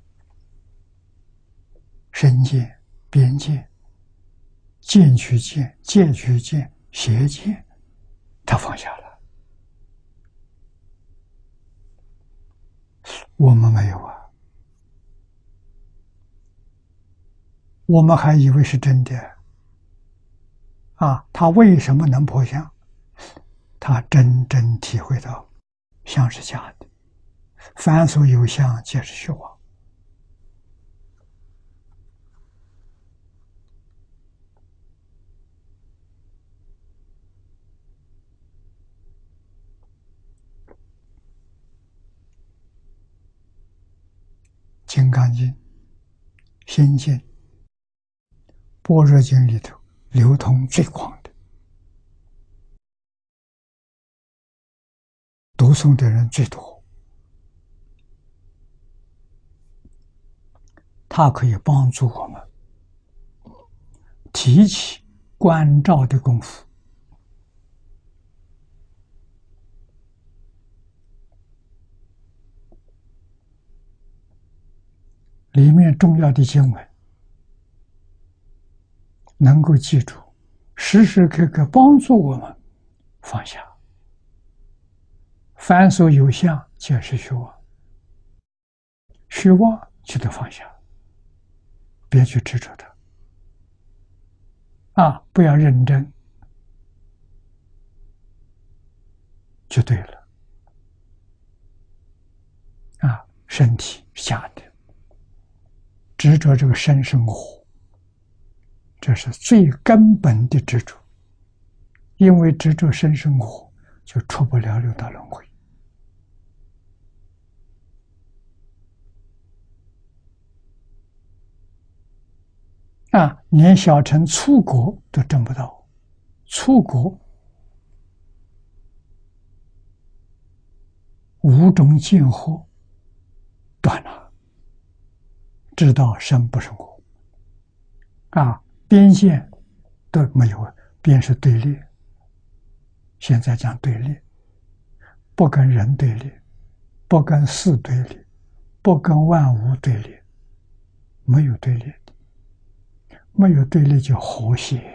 身见、边见、见取见、戒取见、邪见，他放下了。我们没有啊，我们还以为是真的啊。他为什么能破相？他真正体会到相是假的，凡所有相，皆是虚妄。金刚经、心经、般若经里头流通最广的，读诵的人最多，它可以帮助我们提起关照的功夫。里面重要的经文能够记住，时时刻刻帮助我们放下。凡所有相，皆是虚妄，虚妄就得放下，别去执着它啊，不要认真，就对了啊。身体是假的，执着这个身生活，这是最根本的执着。因为执着身生活，就出不了六道轮回啊，连小乘出国都证不到。出国五种见惑断了，知道生不生活啊，边线都没有，边是对立。现在讲对立，不跟人对立，不跟事对立，不跟万物对立，没有对立的，没有对立就和谐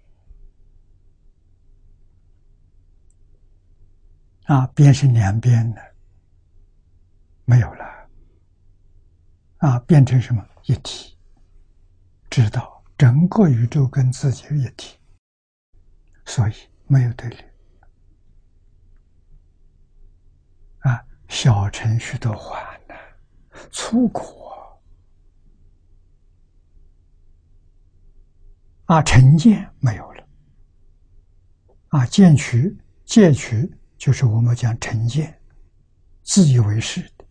啊，边是两边的，没有了啊，变成什么一体，知道整个宇宙跟自己一体，所以没有对立啊。小程序都还了，粗苦啊，成见没有了啊，见取戒取就是我们讲成见，自以为是的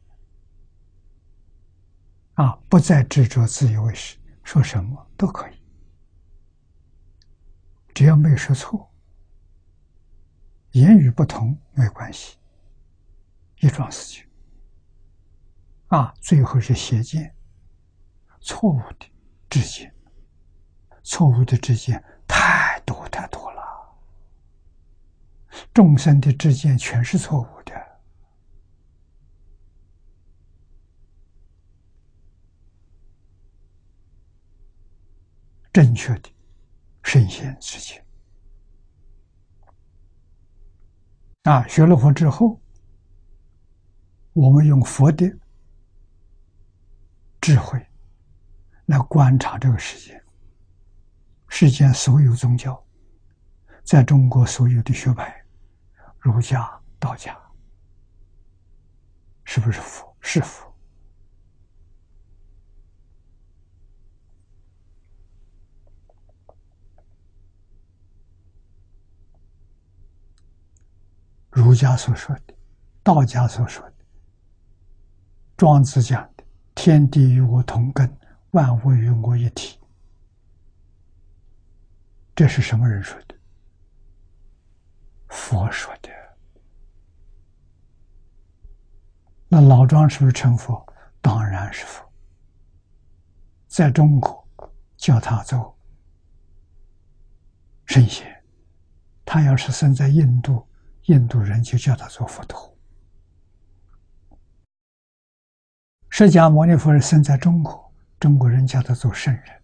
啊，不再执着自以为是，说什么都可以，只要没有说错，言语不同没关系，一桩事情啊，最后是邪见，错误的知见，错误的知见太多太多了，众生的知见全是错误的。正确的圣贤之见啊，学了佛之后，我们用佛的智慧来观察这个世界，世间所有宗教，在中国所有的学派，儒家、道家，是不是佛？是佛。儒家所说的，道家所说的，庄子讲的天地与我同根，万物与我一体，这是什么人说的？佛说的。那老庄是不是成佛？当然是佛。在中国叫他做圣贤，他要是生在印度，印度人就叫他做佛陀。释迦牟尼佛生在中国，中国人叫他做圣人，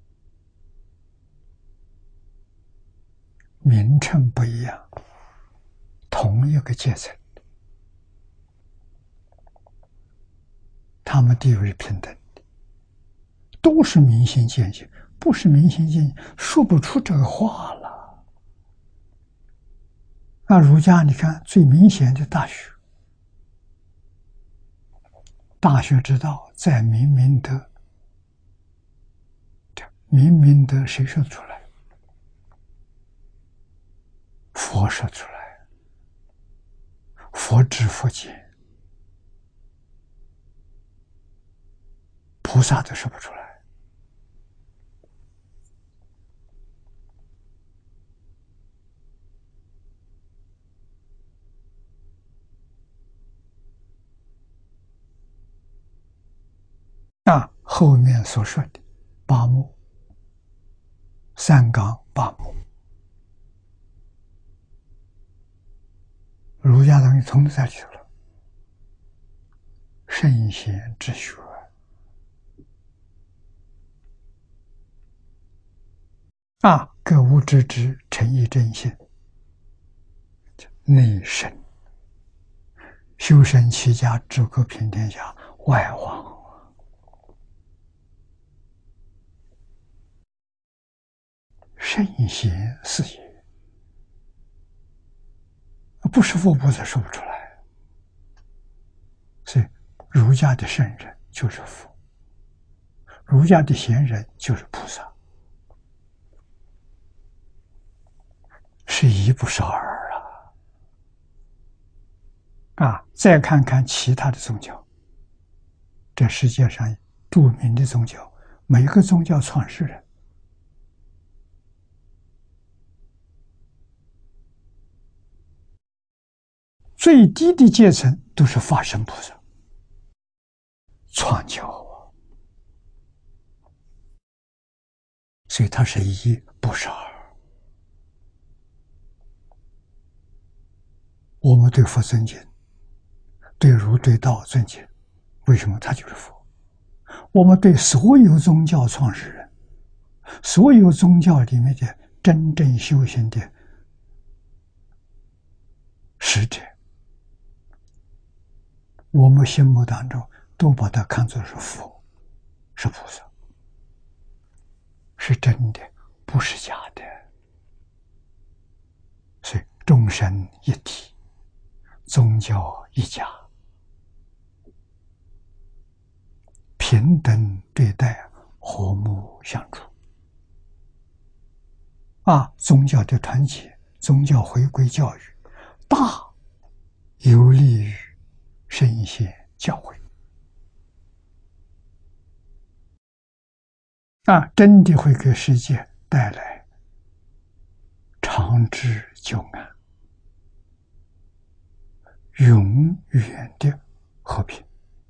名称不一样，同一个阶层，他们地位平等的，都是明心见性，不是明心见性说不出这个话了。那儒家你看最明显的大学，大学之道在明明德，明明德谁说出来？佛说出来，佛知佛见，菩萨都说不出来。那后面所说的八目、三纲八目，儒家东西统统在里头了。圣贤之学啊，格物致知，诚意正信，内圣，修身齐家治国平天下，外王。圣贤是也，不是佛菩萨说不出来。所以儒家的圣人就是佛，儒家的贤人就是菩萨，是一不少儿啊！啊，再看看其他的宗教，这世界上著名的宗教，每个宗教创始人最低的阶层都是法身菩萨创教啊，所以它是一不是二。我们对佛尊敬，对儒对道尊敬，为什么？他就是佛。我们对所有宗教创始人，所有宗教里面的真正修行的使者，我们心目当中都把它看作是佛，是菩萨，是真的，不是假的。 众生一体，宗教一家，平等对待，和睦相处。啊，宗教的团结，宗教回归教育，大有利于圣贤教诲。啊，真的会给世界带来长治久安、永远的和平。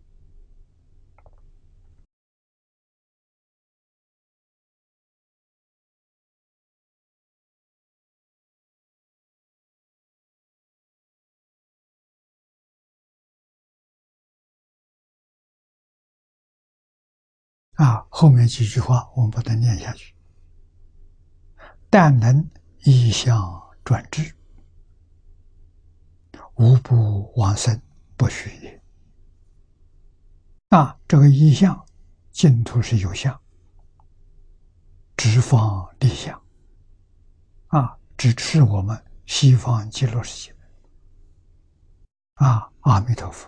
啊，后面几句话我们把它念下去。但能意象转智，无不往生，不虚也。啊，这个意象，净土是有相，直方立相。啊，指示我们西方极乐世界。啊，阿弥陀佛。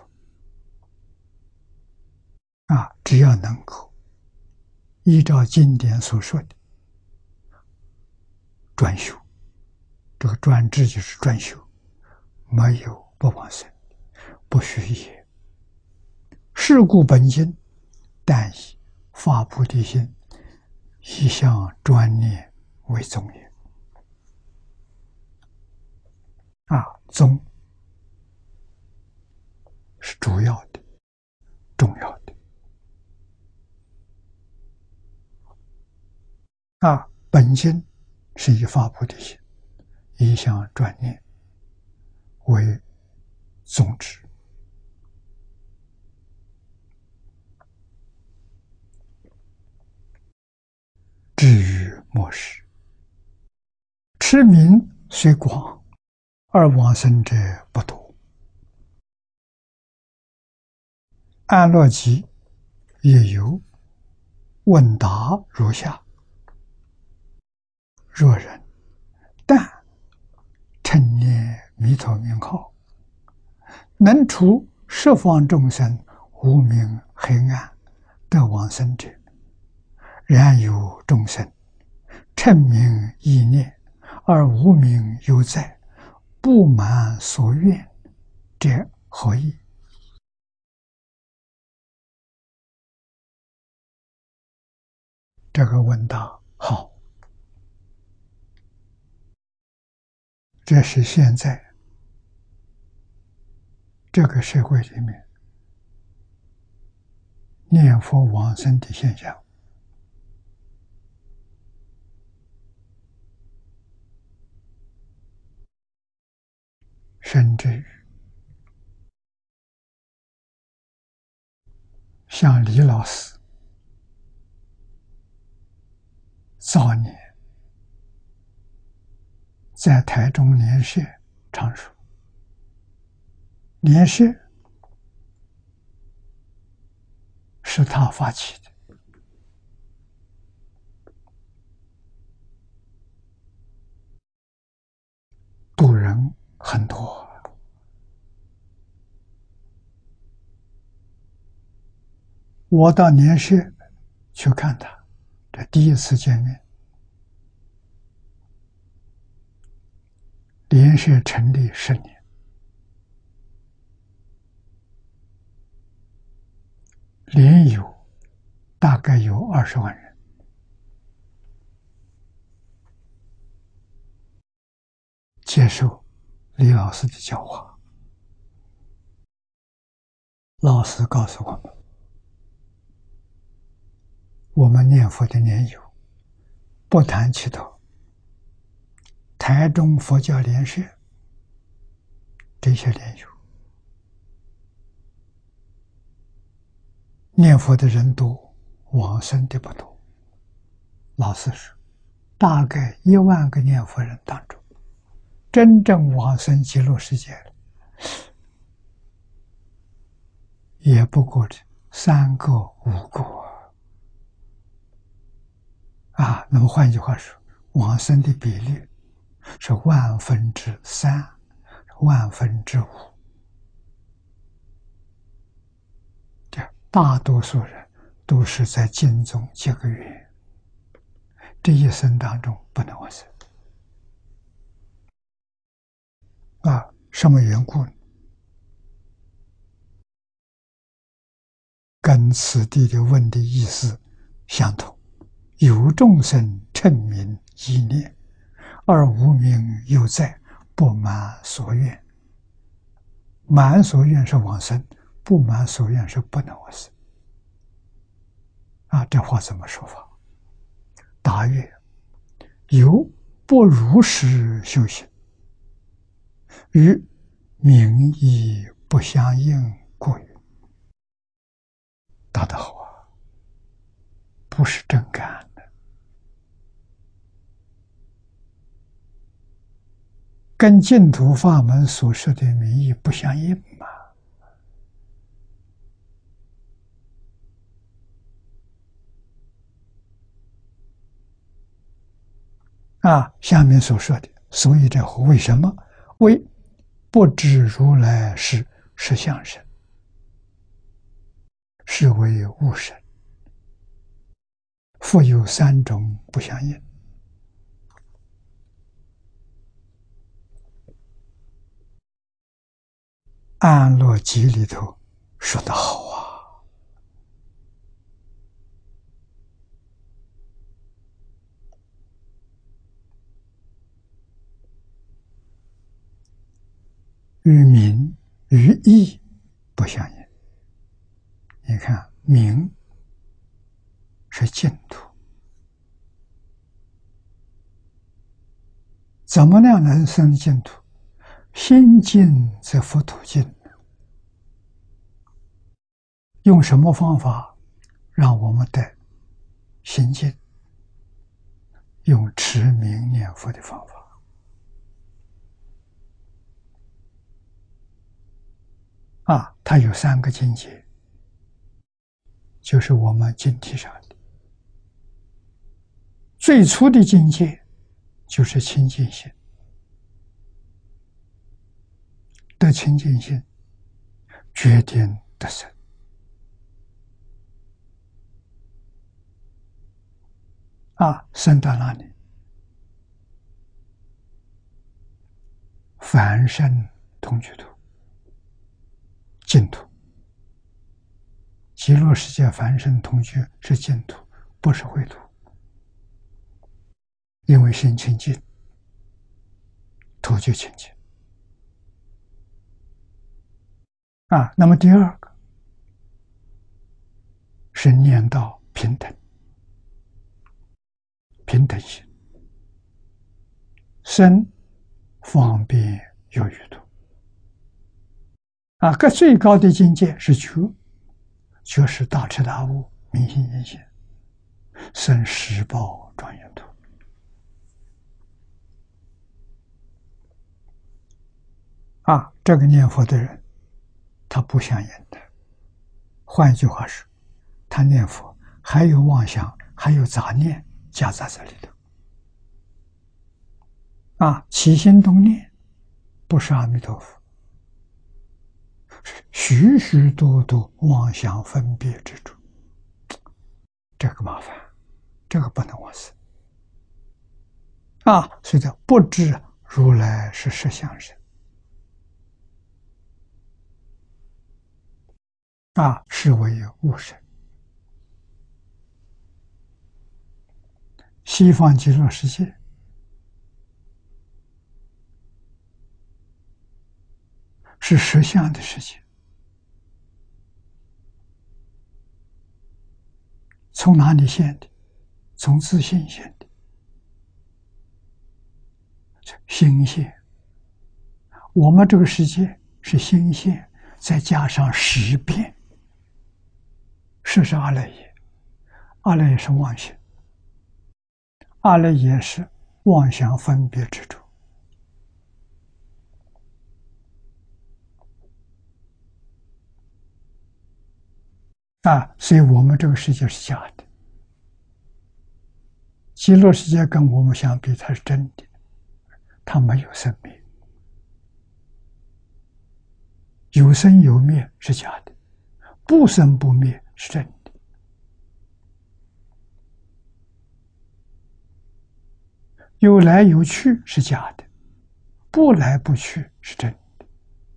啊，只要能够依照经典所说的专修，这个专制就是专修，没有不往生，不虚也。是故本经但以发菩提心，一向专念为宗也。啊，宗是主要的、重要的。啊，本经是以发菩提心，一向专念为宗旨。至于末世，持名虽广，而往生者不多。安乐集也有问答如下：若人但称念弥陀名号，能除十方众生无明黑暗，得往生者，然有众生称名意念，而无明犹在，不满所愿，者何意？这个问答好，这是现在这个社会里面念佛往生的现象。甚至于像李老师早年在台中联社常说，联社是他发起的，度人很多。我到联社去看他，这第一次见面，联社成立十年，联友大概有二十万人，接受李老师的教化。老师告诉我们，我们念佛的联友，不谈其他，台中佛教联社这些联友，念佛的人多，往生的不多。老师说，大概一万个念佛人当中，真正往生极乐世界的，也不过三个、五个啊。那么换句话说，往生的比例是万分之三、万分之五。这大多数人都是在经中结个缘，这一生当中不能往生。啊，什么缘故呢？跟此地的问的意思相同。有众生称名依念，而无名犹在，不满所愿。满所愿是往生，不满所愿是不能往生。啊，这话怎么说法？答曰：有不如实修行，与名义不相应故语。答得好啊，不是真干的，跟净土法门所说的名义不相应嘛。啊，下面所说的，所以这为什么？为不知如来是实相身，是为物身，复有三种不相应。安乐集里头说得好啊，与名与义不相应。你看，名是净土，怎么样能生净土？心净则佛土净。用什么方法让我们的心净？用持名念佛的方法。啊，它有三个境界，就是我们经题上的。最初的境界就是清净心，得清净心，决定得生。啊，生到哪里？凡圣同居土，净土。极乐世界凡圣同居是净土，不是秽土。因为心清净，土就清净。啊，那么第二个是念道平等，平等心，生方便有余土。啊，个最高的境界是觉，觉是大彻大悟，明心见性，生十报庄严土。啊，这个念佛的人，他不相应的。换句话说，他念佛还有妄想，还有杂念夹杂在里头。啊，起心动念不是阿弥陀佛，是许许多多妄想分别之处。这个麻烦，这个不能往生。啊，所以叫不知如来是实相身。啊，是为物身。西方极乐世界是实相的世界，从哪里现的？从自性现的，心现。我们这个世界是心现，再加上识变。识是阿赖耶，阿赖耶是妄想，阿赖耶是妄想分别之处。啊，所以我们这个世界是假的，极乐世界跟我们相比，它是真的， 它没有生灭，有生有灭是假的，不生不灭是真的。有来有去是假的，不来不去是真的。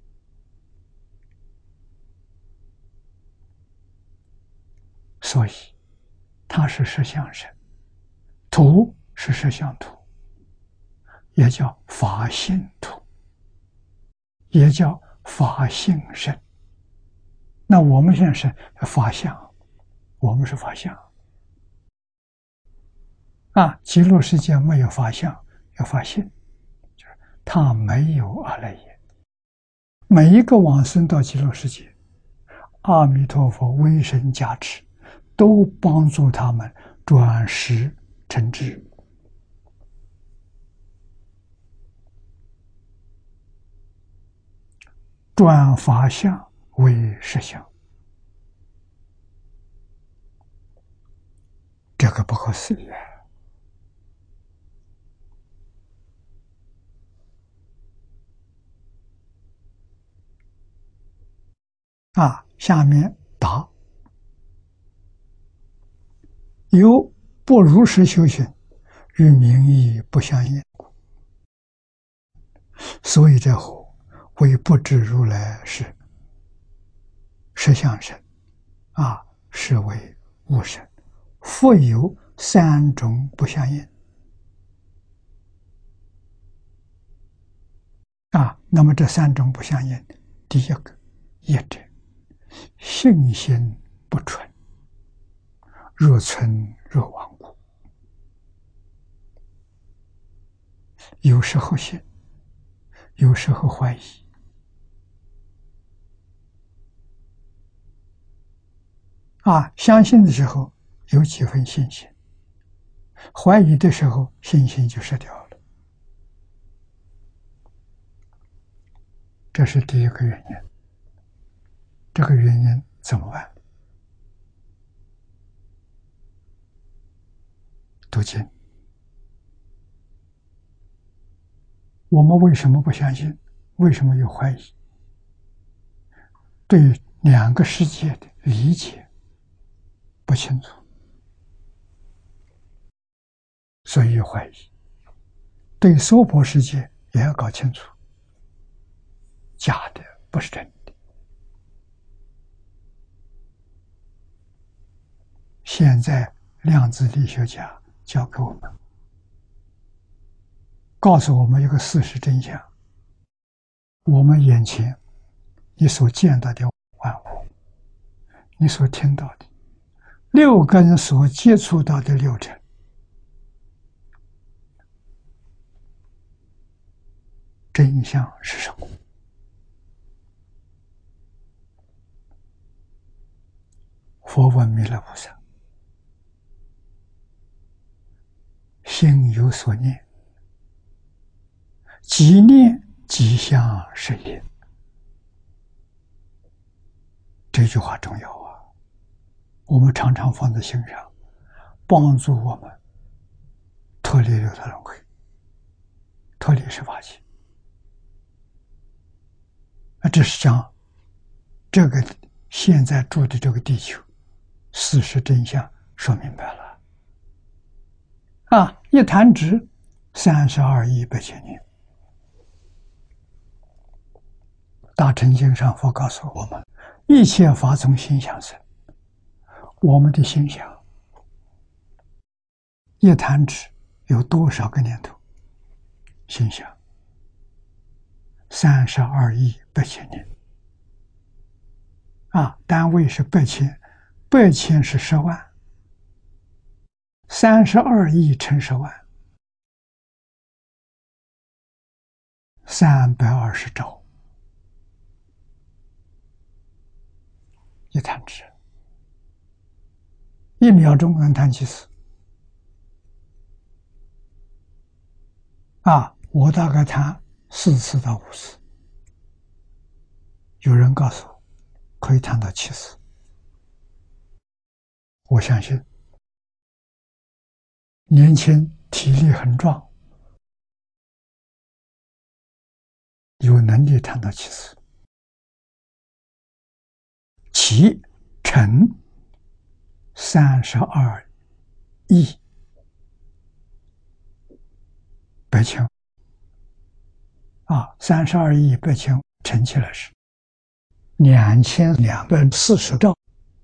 所以它是实相身，土是实相土，也叫法性土，也叫法性身。那我们现在是法相，我们是法相啊。极乐世界没有法相，有法性，就是它没有阿赖耶。每一个往生到极乐世界，阿弥陀佛威神加持，都帮助他们转识成智，转法相为实相。这个不可思议啊！下面答：由不如实修行，与名义不相应，所以这后为不知如来是实相身啊，是为无身，复有三种不相应啊。那么这三种不相应，第一个业者，信心不纯，若存若亡故，有时候信，有时候怀疑啊。相信的时候有几分信心，怀疑的时候信心就失掉了。这是第一个原因。这个原因怎么办？读经。我们为什么不相信？为什么有怀疑？对两个世界的理解不清楚，所以有怀疑。对娑婆世界也要搞清楚，假的不是真的。现在量子力学家教给我们，告诉我们一个事实真相：我们眼前你所见到的万物，你所听到的，六根所接触到的六尘，真相是什么？佛问弥勒菩萨：心有所念，即念即相是也。这句话重要啊，我们常常放在心上，帮助我们脱离六道轮回，脱离十八界。那这是讲这个现在住的这个地球事实真相说明白了啊！一弹指三十二亿八千年。大乘经上佛告诉我们，一切法从心想生。我们的心想一弹指有多少个年头？心想三十二亿八千年啊，单位是百千，百千是十万，三十二亿乘十万，三百二十兆。一弹指，一秒钟能弹几次？啊，我大概弹四次到五次。有人告诉我可以弹到七次，我相信年轻体力很壮， 有能力谈到其次，其成三十二亿百千啊，三十二亿百千乘起来是两千两百四十兆，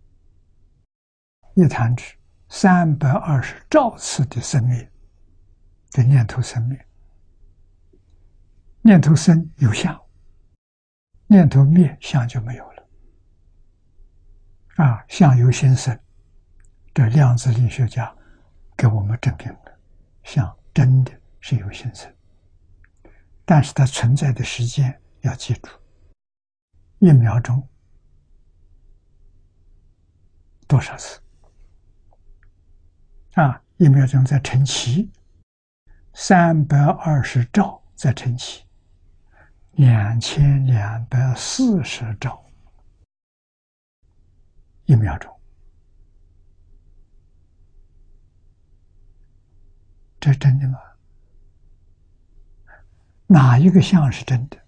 一弹指三百二十兆次的生灭的念头生灭，念头生有相，念头灭相就没有了啊，相由心生。这量子力学家给我们证明了，相真的是有心生，但是它存在的时间要记住，一秒钟多少次啊？一秒钟再乘七，三百二十兆再乘七，两千两百四十兆一秒钟。这是真的吗？哪一个相是真的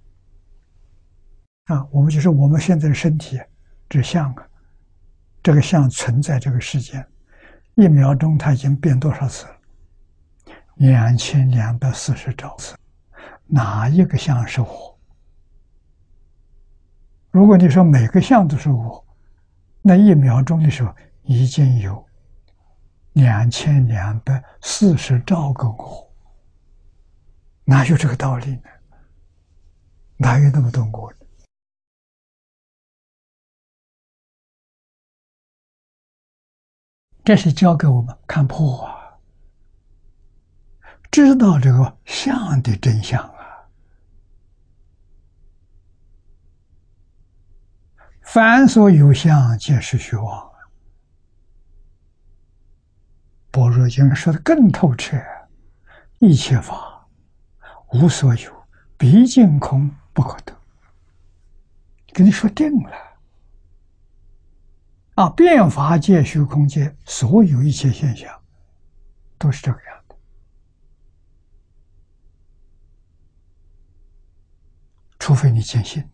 啊？我们就说我们现在的身体这相啊，这个相存在这个世间，一秒钟它已经变多少次了？两千两百四十兆次。哪一个相是我？如果你说每个相都是我，那一秒钟的时候已经有两千两百四十兆个我，哪有这个道理呢？哪有那么多我呢？这是教给我们看破啊，知道这个相的真相啊。凡所有相，皆是虚妄啊。般若经说的更透彻，一切法无所有，毕竟空不可得。跟你说定了啊！变法界、虚空界，所有一切现象都是这个样的。除非你见性，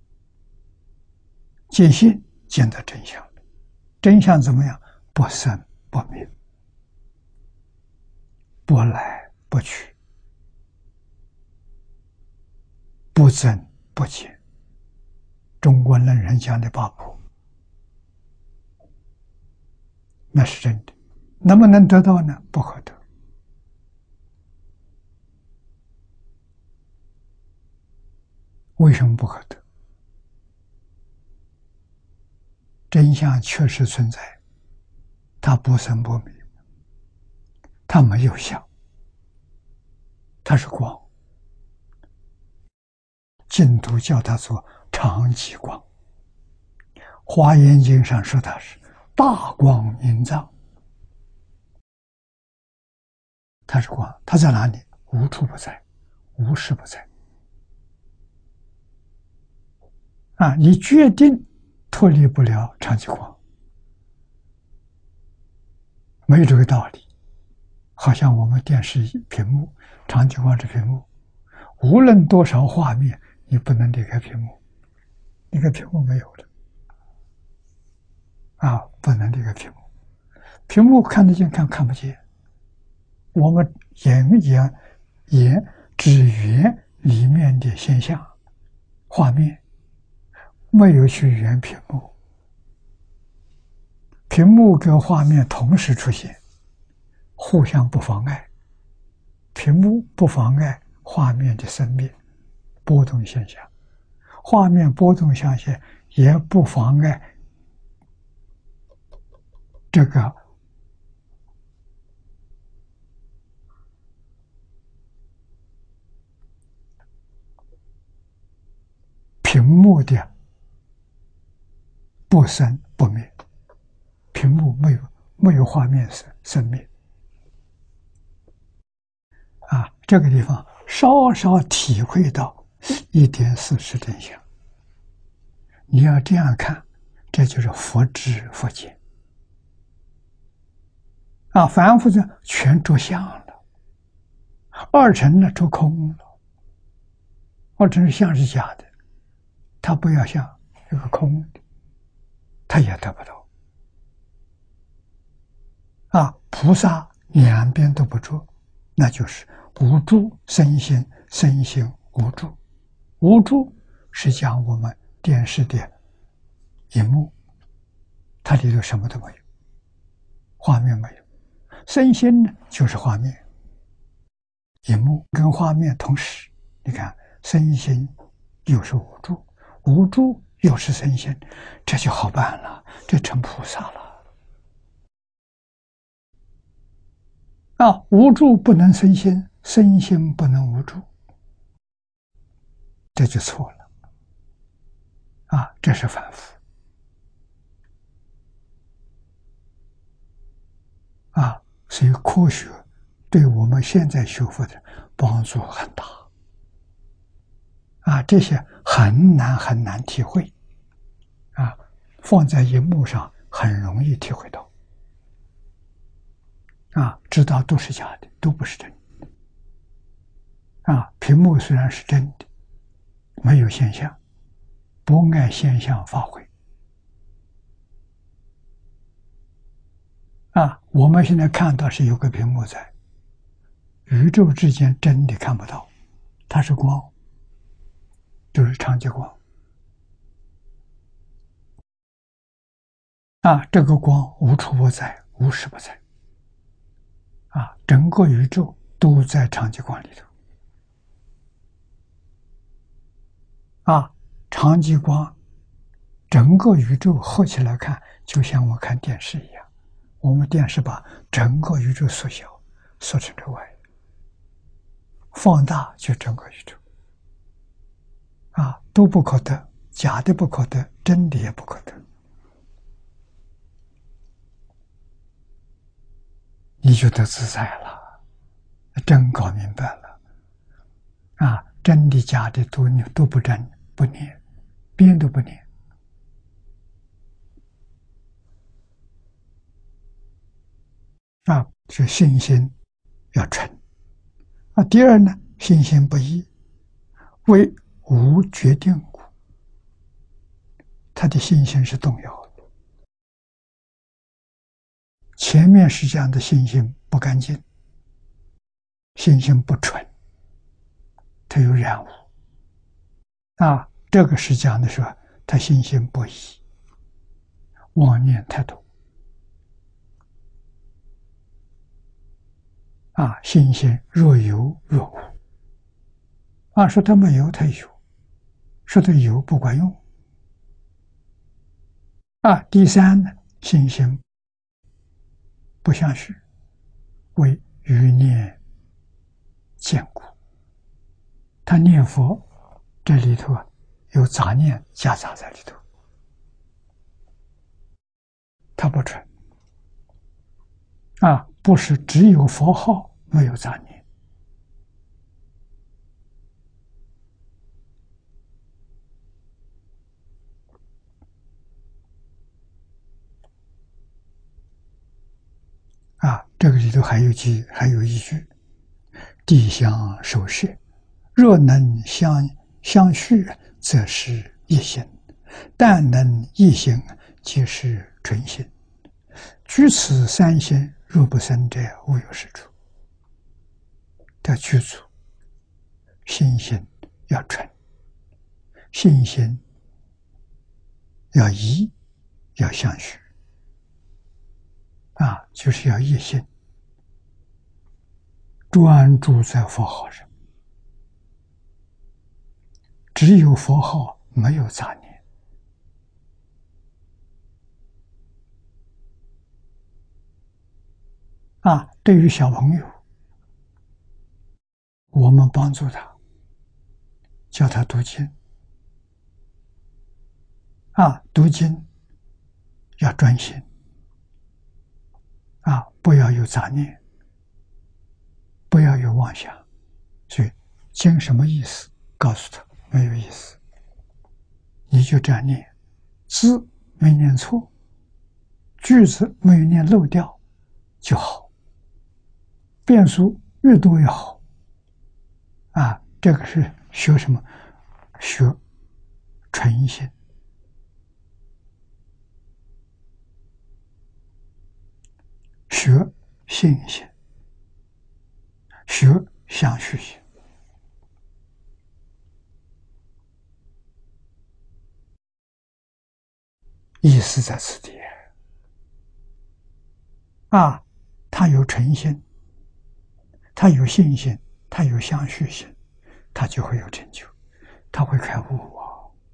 见性见到真相，真相怎么样？不生不灭，不来不去，不增不减。中国人人讲的八不，那是真的。能不能得到呢？不可得。为什么不可得？真相确实存在，它不生不灭，它没有相，它是光。净土叫它做常寂光，华严经上说它是大光明藏。它是光，它在哪里？无处不在，无时不在啊！你决定脱离不了常寂光，没有这个道理。好像我们电视屏幕，常寂光这屏幕，无论多少画面，你不能离开屏幕，离开屏幕没有了啊！不能离开屏幕，屏幕看得见，看看不见。我们眼眼眼只缘里面的现象、画面，没有去缘屏幕。屏幕跟画面同时出现，互相不妨碍，屏幕不妨碍画面的生灭波动现象，画面波动现象也不妨碍这个屏幕的不生不灭。屏幕没有没有画面生生灭啊！这个地方稍稍体会到一点事实真相。你要这样看，这就是佛知佛见啊！凡夫的全着相了，二乘呢着空了或者是相是假的，他不要相，这个空的，他也得不到。啊，菩萨两边都不住，那就是无住身心，身心无住。无住是讲我们电视的荧幕，它里头什么都没有，画面没有。身心呢，就是画面，荧幕跟画面同时。你看，身心又是无住，无住又是身心，这就好办了，这成菩萨了。啊，无住不能身心，身心不能无住，这就错了。啊，这是反复。啊，所以科学对我们现在学佛的帮助很大。啊，这些很难很难体会。啊，放在荧幕上很容易体会到。啊，知道都是假的，都不是真的。啊，屏幕虽然是真的，没有现象，不爱现象发挥。啊，我们现在看到是有个屏幕在，宇宙之间真的看不到，它是光，就是长极光。啊，这个光无处不在，无时不在。啊，整个宇宙都在长极光里头。啊，长极光，整个宇宙合起来看，就像我看电视一样。我们电视把整个宇宙缩小，缩成这外，放大就整个宇宙。啊，都不可得，假的不可得，真的也不可得。你就得自在了，真搞明白了。啊，真的假的都都不真不念，边都不念。啊，是信心要纯。啊，第二呢，信心不疑，为无决定故，他的信心是动摇的。前面是讲的信心不干净，信心不纯，他有染污。啊，这个是讲的说他信心不疑，妄念太多。啊，信心若有若无。啊，说他没有，他有；说他有，不管用。啊，第三呢，信心不相续，为余念坚固。他念佛这里头啊，有杂念夹杂在里头，他不纯。啊，不是只有佛号没有杂念。啊，这个里头还有句，还有一句：地相受摄，若能相相续，则是一心；但能一心，即是纯心。居此三心，若不生者，无有是处。的居住，信心要纯，信心要一，要相续。啊，就是要一心，专注在佛号上，只有佛号，没有杂念。啊，对于小朋友，我们帮助他，教他读经。啊，读经要专心。啊，不要有杂念，不要有妄想。所以经什么意思？告诉他没有意思，你就这样念，字没念错，句子没有念漏掉就好。变数越多越好。啊，这个是学什么？ 学诚心，学信心，学相续心。意思在此地啊，他有诚心，他有信心，他有相续心，他就会有成就，他会开悟啊。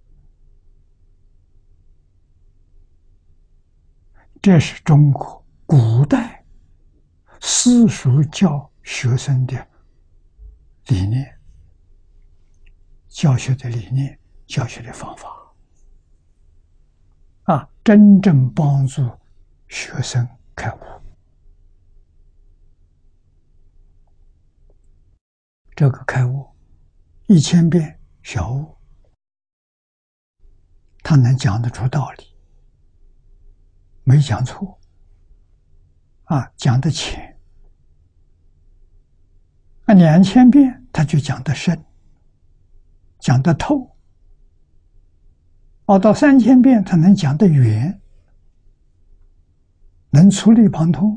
这是中国古代私塾教学生的理念，教学的理念，教学的方法啊，真正帮助学生开悟。这个开悟一千遍小悟，他能讲得出道理，没讲错啊，讲得浅啊，两千遍他就讲得深，讲得透，哦，到三千遍他能讲得圆，能触类旁通，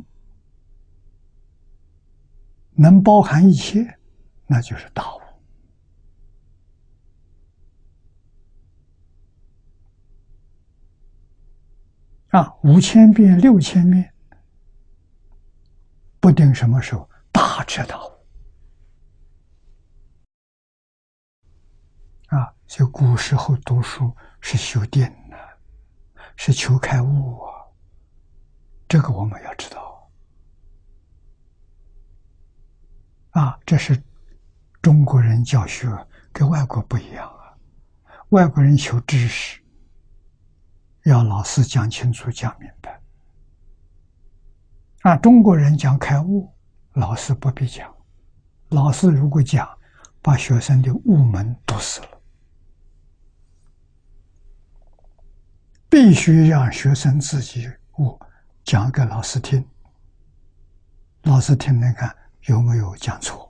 能包含一切，那就是大悟啊！五千遍、六千遍，不定什么时候大彻大悟啊！就古时候读书是修定的，是求开悟啊，这个我们要知道啊！这是中国人教学跟外国不一样啊，外国人求知识，要老师讲清楚、讲明白。啊，中国人讲开悟，老师不必讲。老师如果讲，把学生的悟门堵死了。必须让学生自己悟，讲给老师听。老师听听看有没有讲错。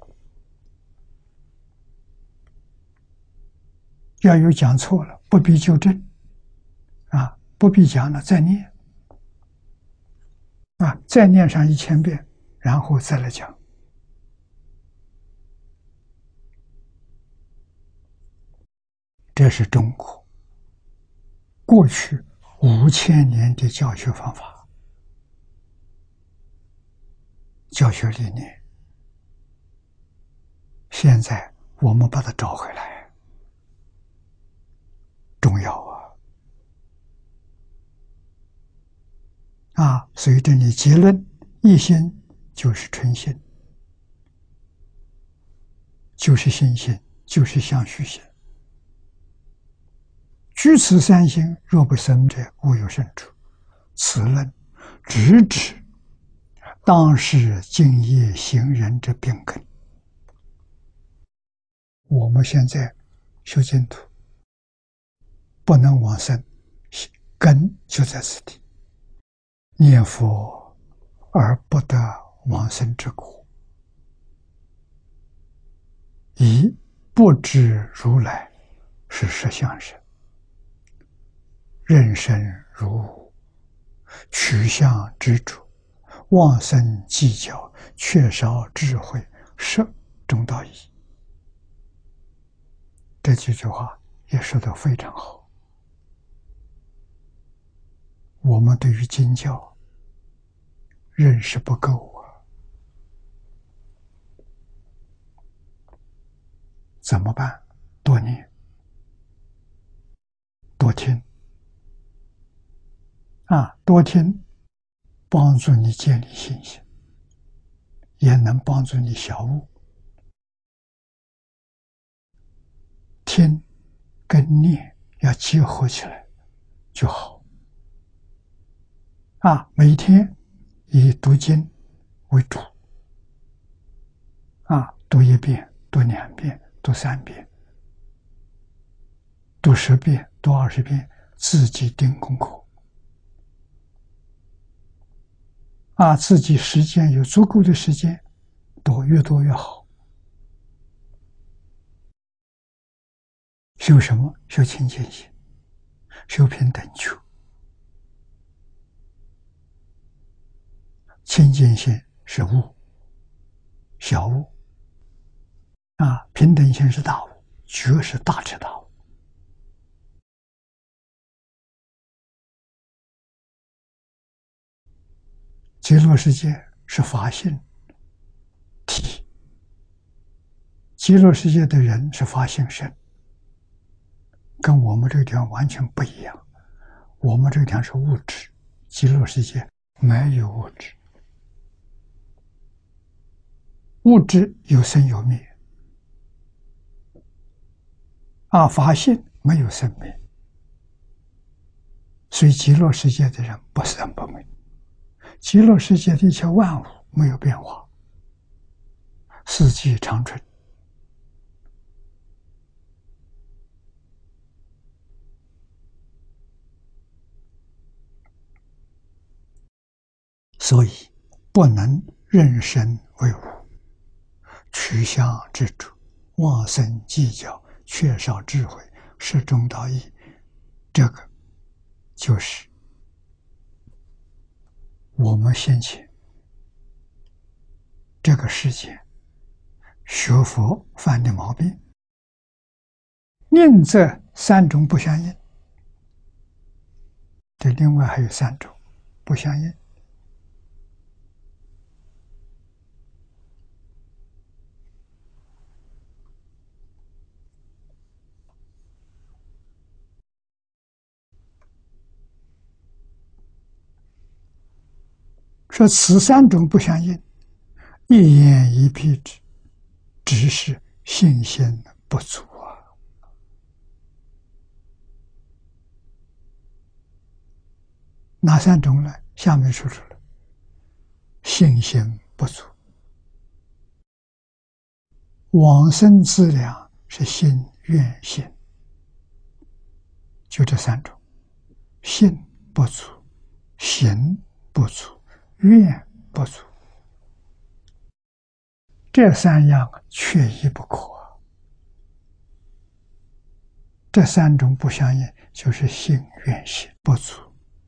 要有讲错了，不必纠正，啊，不必讲了，再念，啊，再念上一千遍，然后再来讲。这是中国过去五千年的教学方法、教学理念。现在我们把它找回来，重要啊！啊，所以这里结论：一心就是纯心，就是信心，就是相续心。居此三心，若不生者，无有生处。此论直指当世敬业行人之病根。我们现在修净土，不能往生，根就在此地。念佛而不得往生之苦，一不知如来是实相身，任身如无，取相执着，妄生计较，缺少智慧，摄中道义。这几句话也说得非常好。我们对于经教认识不够啊，怎么办？多念，多听啊，多听，帮助你建立信心，也能帮助你小悟。听跟念要结合起来就好啊！每天以读经为主啊，读一遍，读两遍，读三遍，读十遍，读二十遍，自己定功课啊，自己时间有足够的时间，多越多越好。 修什么？修清净心，修平等觉。清净心是悟，小悟啊；平等心是大悟，觉是大彻大悟。极乐世界是法性体，极乐世界的人是法性身，跟我们这个地方完全不一样。我们这个地方是物质，极乐世界没有物质，物质有生有灭，啊，法性没有生灭，所以极乐世界的人不生不灭。极乐世界的一切万物没有变化，四季长春。所以不能任身为无，取相执着，妄生计较，缺少智慧，失中道义。这个就是我们现前这个世界学佛犯的毛病。宁则三种不相应，这另外还有三种不相应。说此三种不相应，一言一蔽之，只是信心不足啊。哪三种呢？下面说出来，信心不足。往生资粮是信愿行，就这三种，信不足，行不足，愿不足，这三样缺一不可。这三种不相应，就是信愿行不足。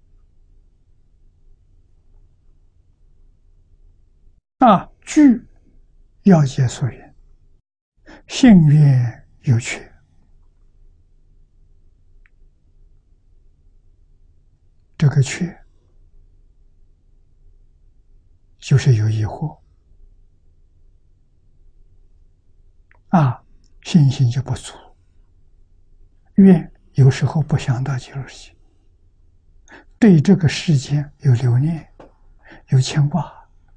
啊，据要解所言，信愿有缺，这个缺就是有疑惑啊，信心就不足。愿有时候不想到极乐世界，对这个世间有留念，有牵挂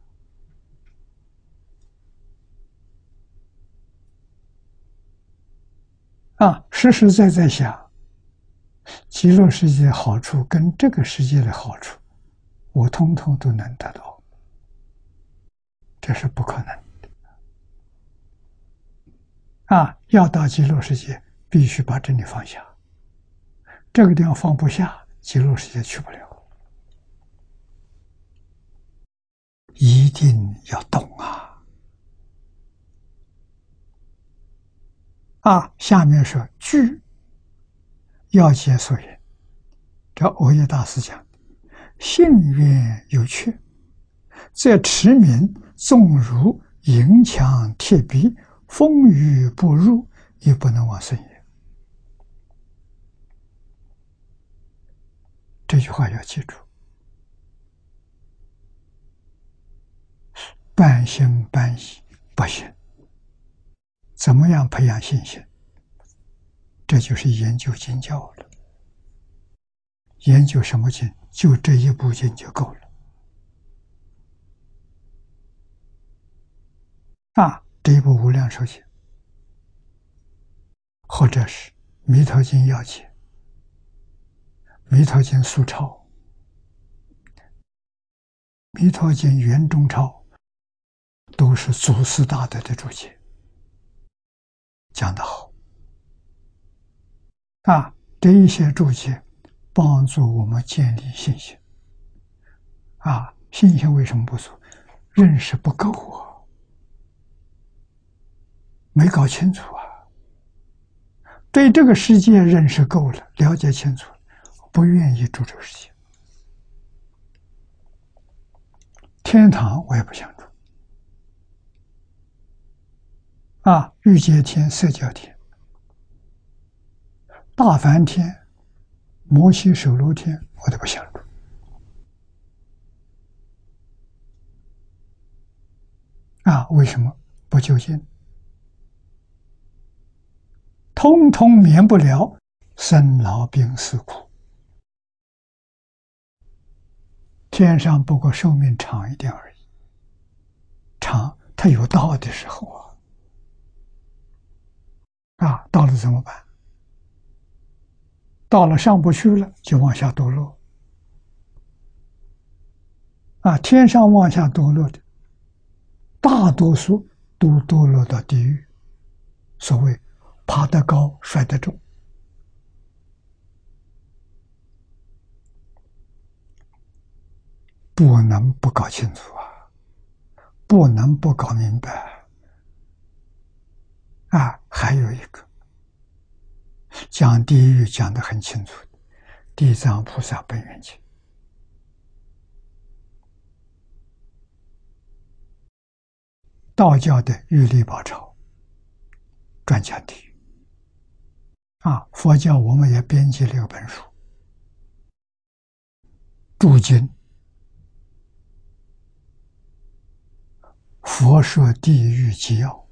啊，实实在在想，极乐世界的好处跟这个世界的好处，我通通都能得到，这是不可能的啊！要到极乐世界，必须把这里放下，这个地方放不下，极乐世界去不了，一定要动啊！啊，下面说据要解所言，这欧耶大师讲，信愿有缺，则持名纵如银墙铁壁，风雨不入，也不能往生也。这句话要记住，半信半疑不行。怎么样培养信心？这就是研究经教了。研究什么经？就这一部经就够了。啊，这一部无量寿经，或者是弥陀经要解、弥陀经速钞、弥陀经圆中钞，都是祖师大德的注解，讲得好啊！这一些注解帮助我们建立信心啊！信心为什么不足？认识不够啊，没搞清楚啊！ 对这个世界认识够了，了解清楚了，不愿意住这个世界。天堂我也不想住。啊，欲界天、色界天、大梵天、摩西首楼天，我都不想住。啊，为什么？不究竟，通通免不了生老病死苦。天上不过寿命长一点而已，长它有到的时候啊。啊，到了怎么办？到了上不去了，就往下堕落。啊，天上往下堕落的，大多数都堕落到地狱。所谓爬得高，摔得重。不能不搞清楚啊，不能不搞明白。啊，还有一个讲地狱讲得很清楚，地藏菩萨本愿经。道教的玉历宝钞专讲地狱。啊，佛教我们也编辑了一本书，注经佛说地狱纪要，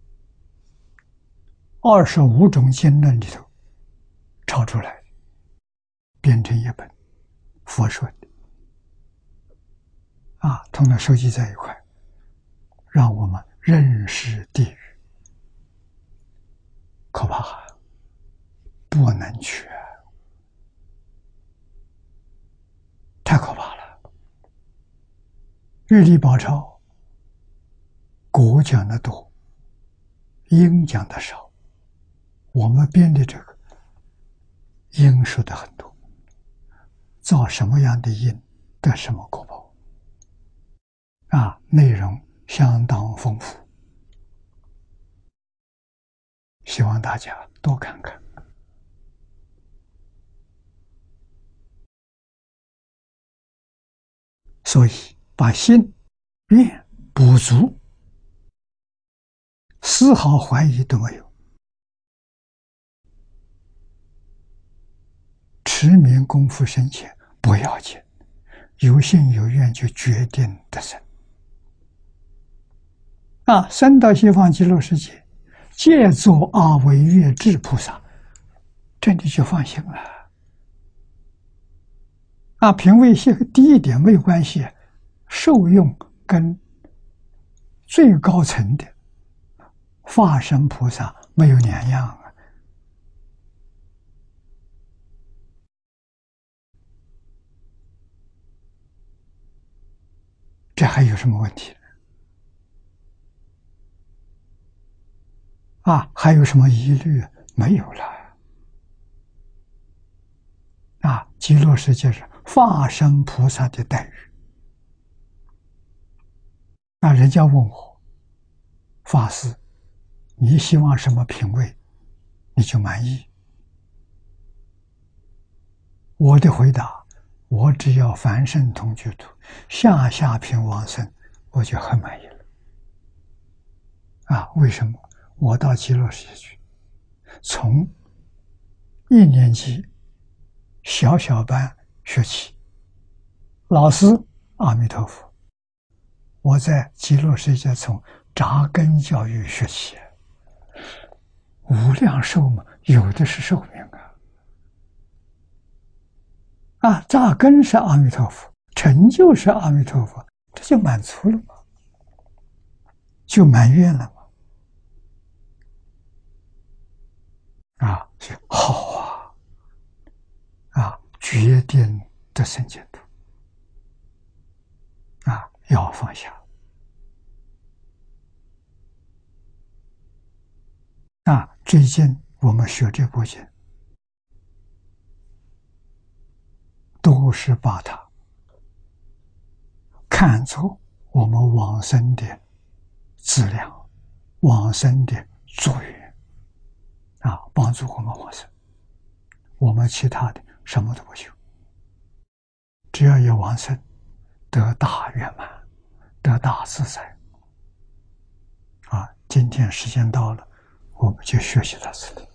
二十五种经论里头抄出来，编成一本佛说的。啊，通通收集在一块，让我们认识地狱。可怕，不能去，太可怕了。玉历宝钞，果讲的多，因讲的少。我们编的这个因说的很多，造什么样的因，得什么果报。啊，内容相当丰富，希望大家多看看。所以把心愿补足，丝毫怀疑都没有，持名功夫深浅不要紧，有信有愿就决定得生。啊，生到西方极乐世界，借作阿惟越致菩萨，这你就放心了。啊，品位低一点没有关系，受用跟最高层的化身菩萨没有两样啊。这还有什么问题？啊，还有什么疑虑？没有了。啊，极乐世界是化身菩萨的待遇。那人家问我，法师，你希望什么品位，你就满意？我的回答，我只要凡圣同居土，下下品往生，我就很满意了。啊，为什么？我到极乐世界去，从一年级小小班学起，老师阿弥陀佛，我在极乐世界从扎根教育学起，无量寿嘛，有的是寿命啊！啊，扎根是阿弥陀佛，成就是阿弥陀佛，这就满足了嘛，就满愿了嘛。啊，是好啊！啊，决定得生净土啊，要放下啊！最近我们学这部经，都是把它看作我们往生的资粮、往生的作缘啊，帮助我们往生。我们其他的什么都不求，只要有往生，得大圆满，得大自在。啊，今天时间到了，我们就学习到这里。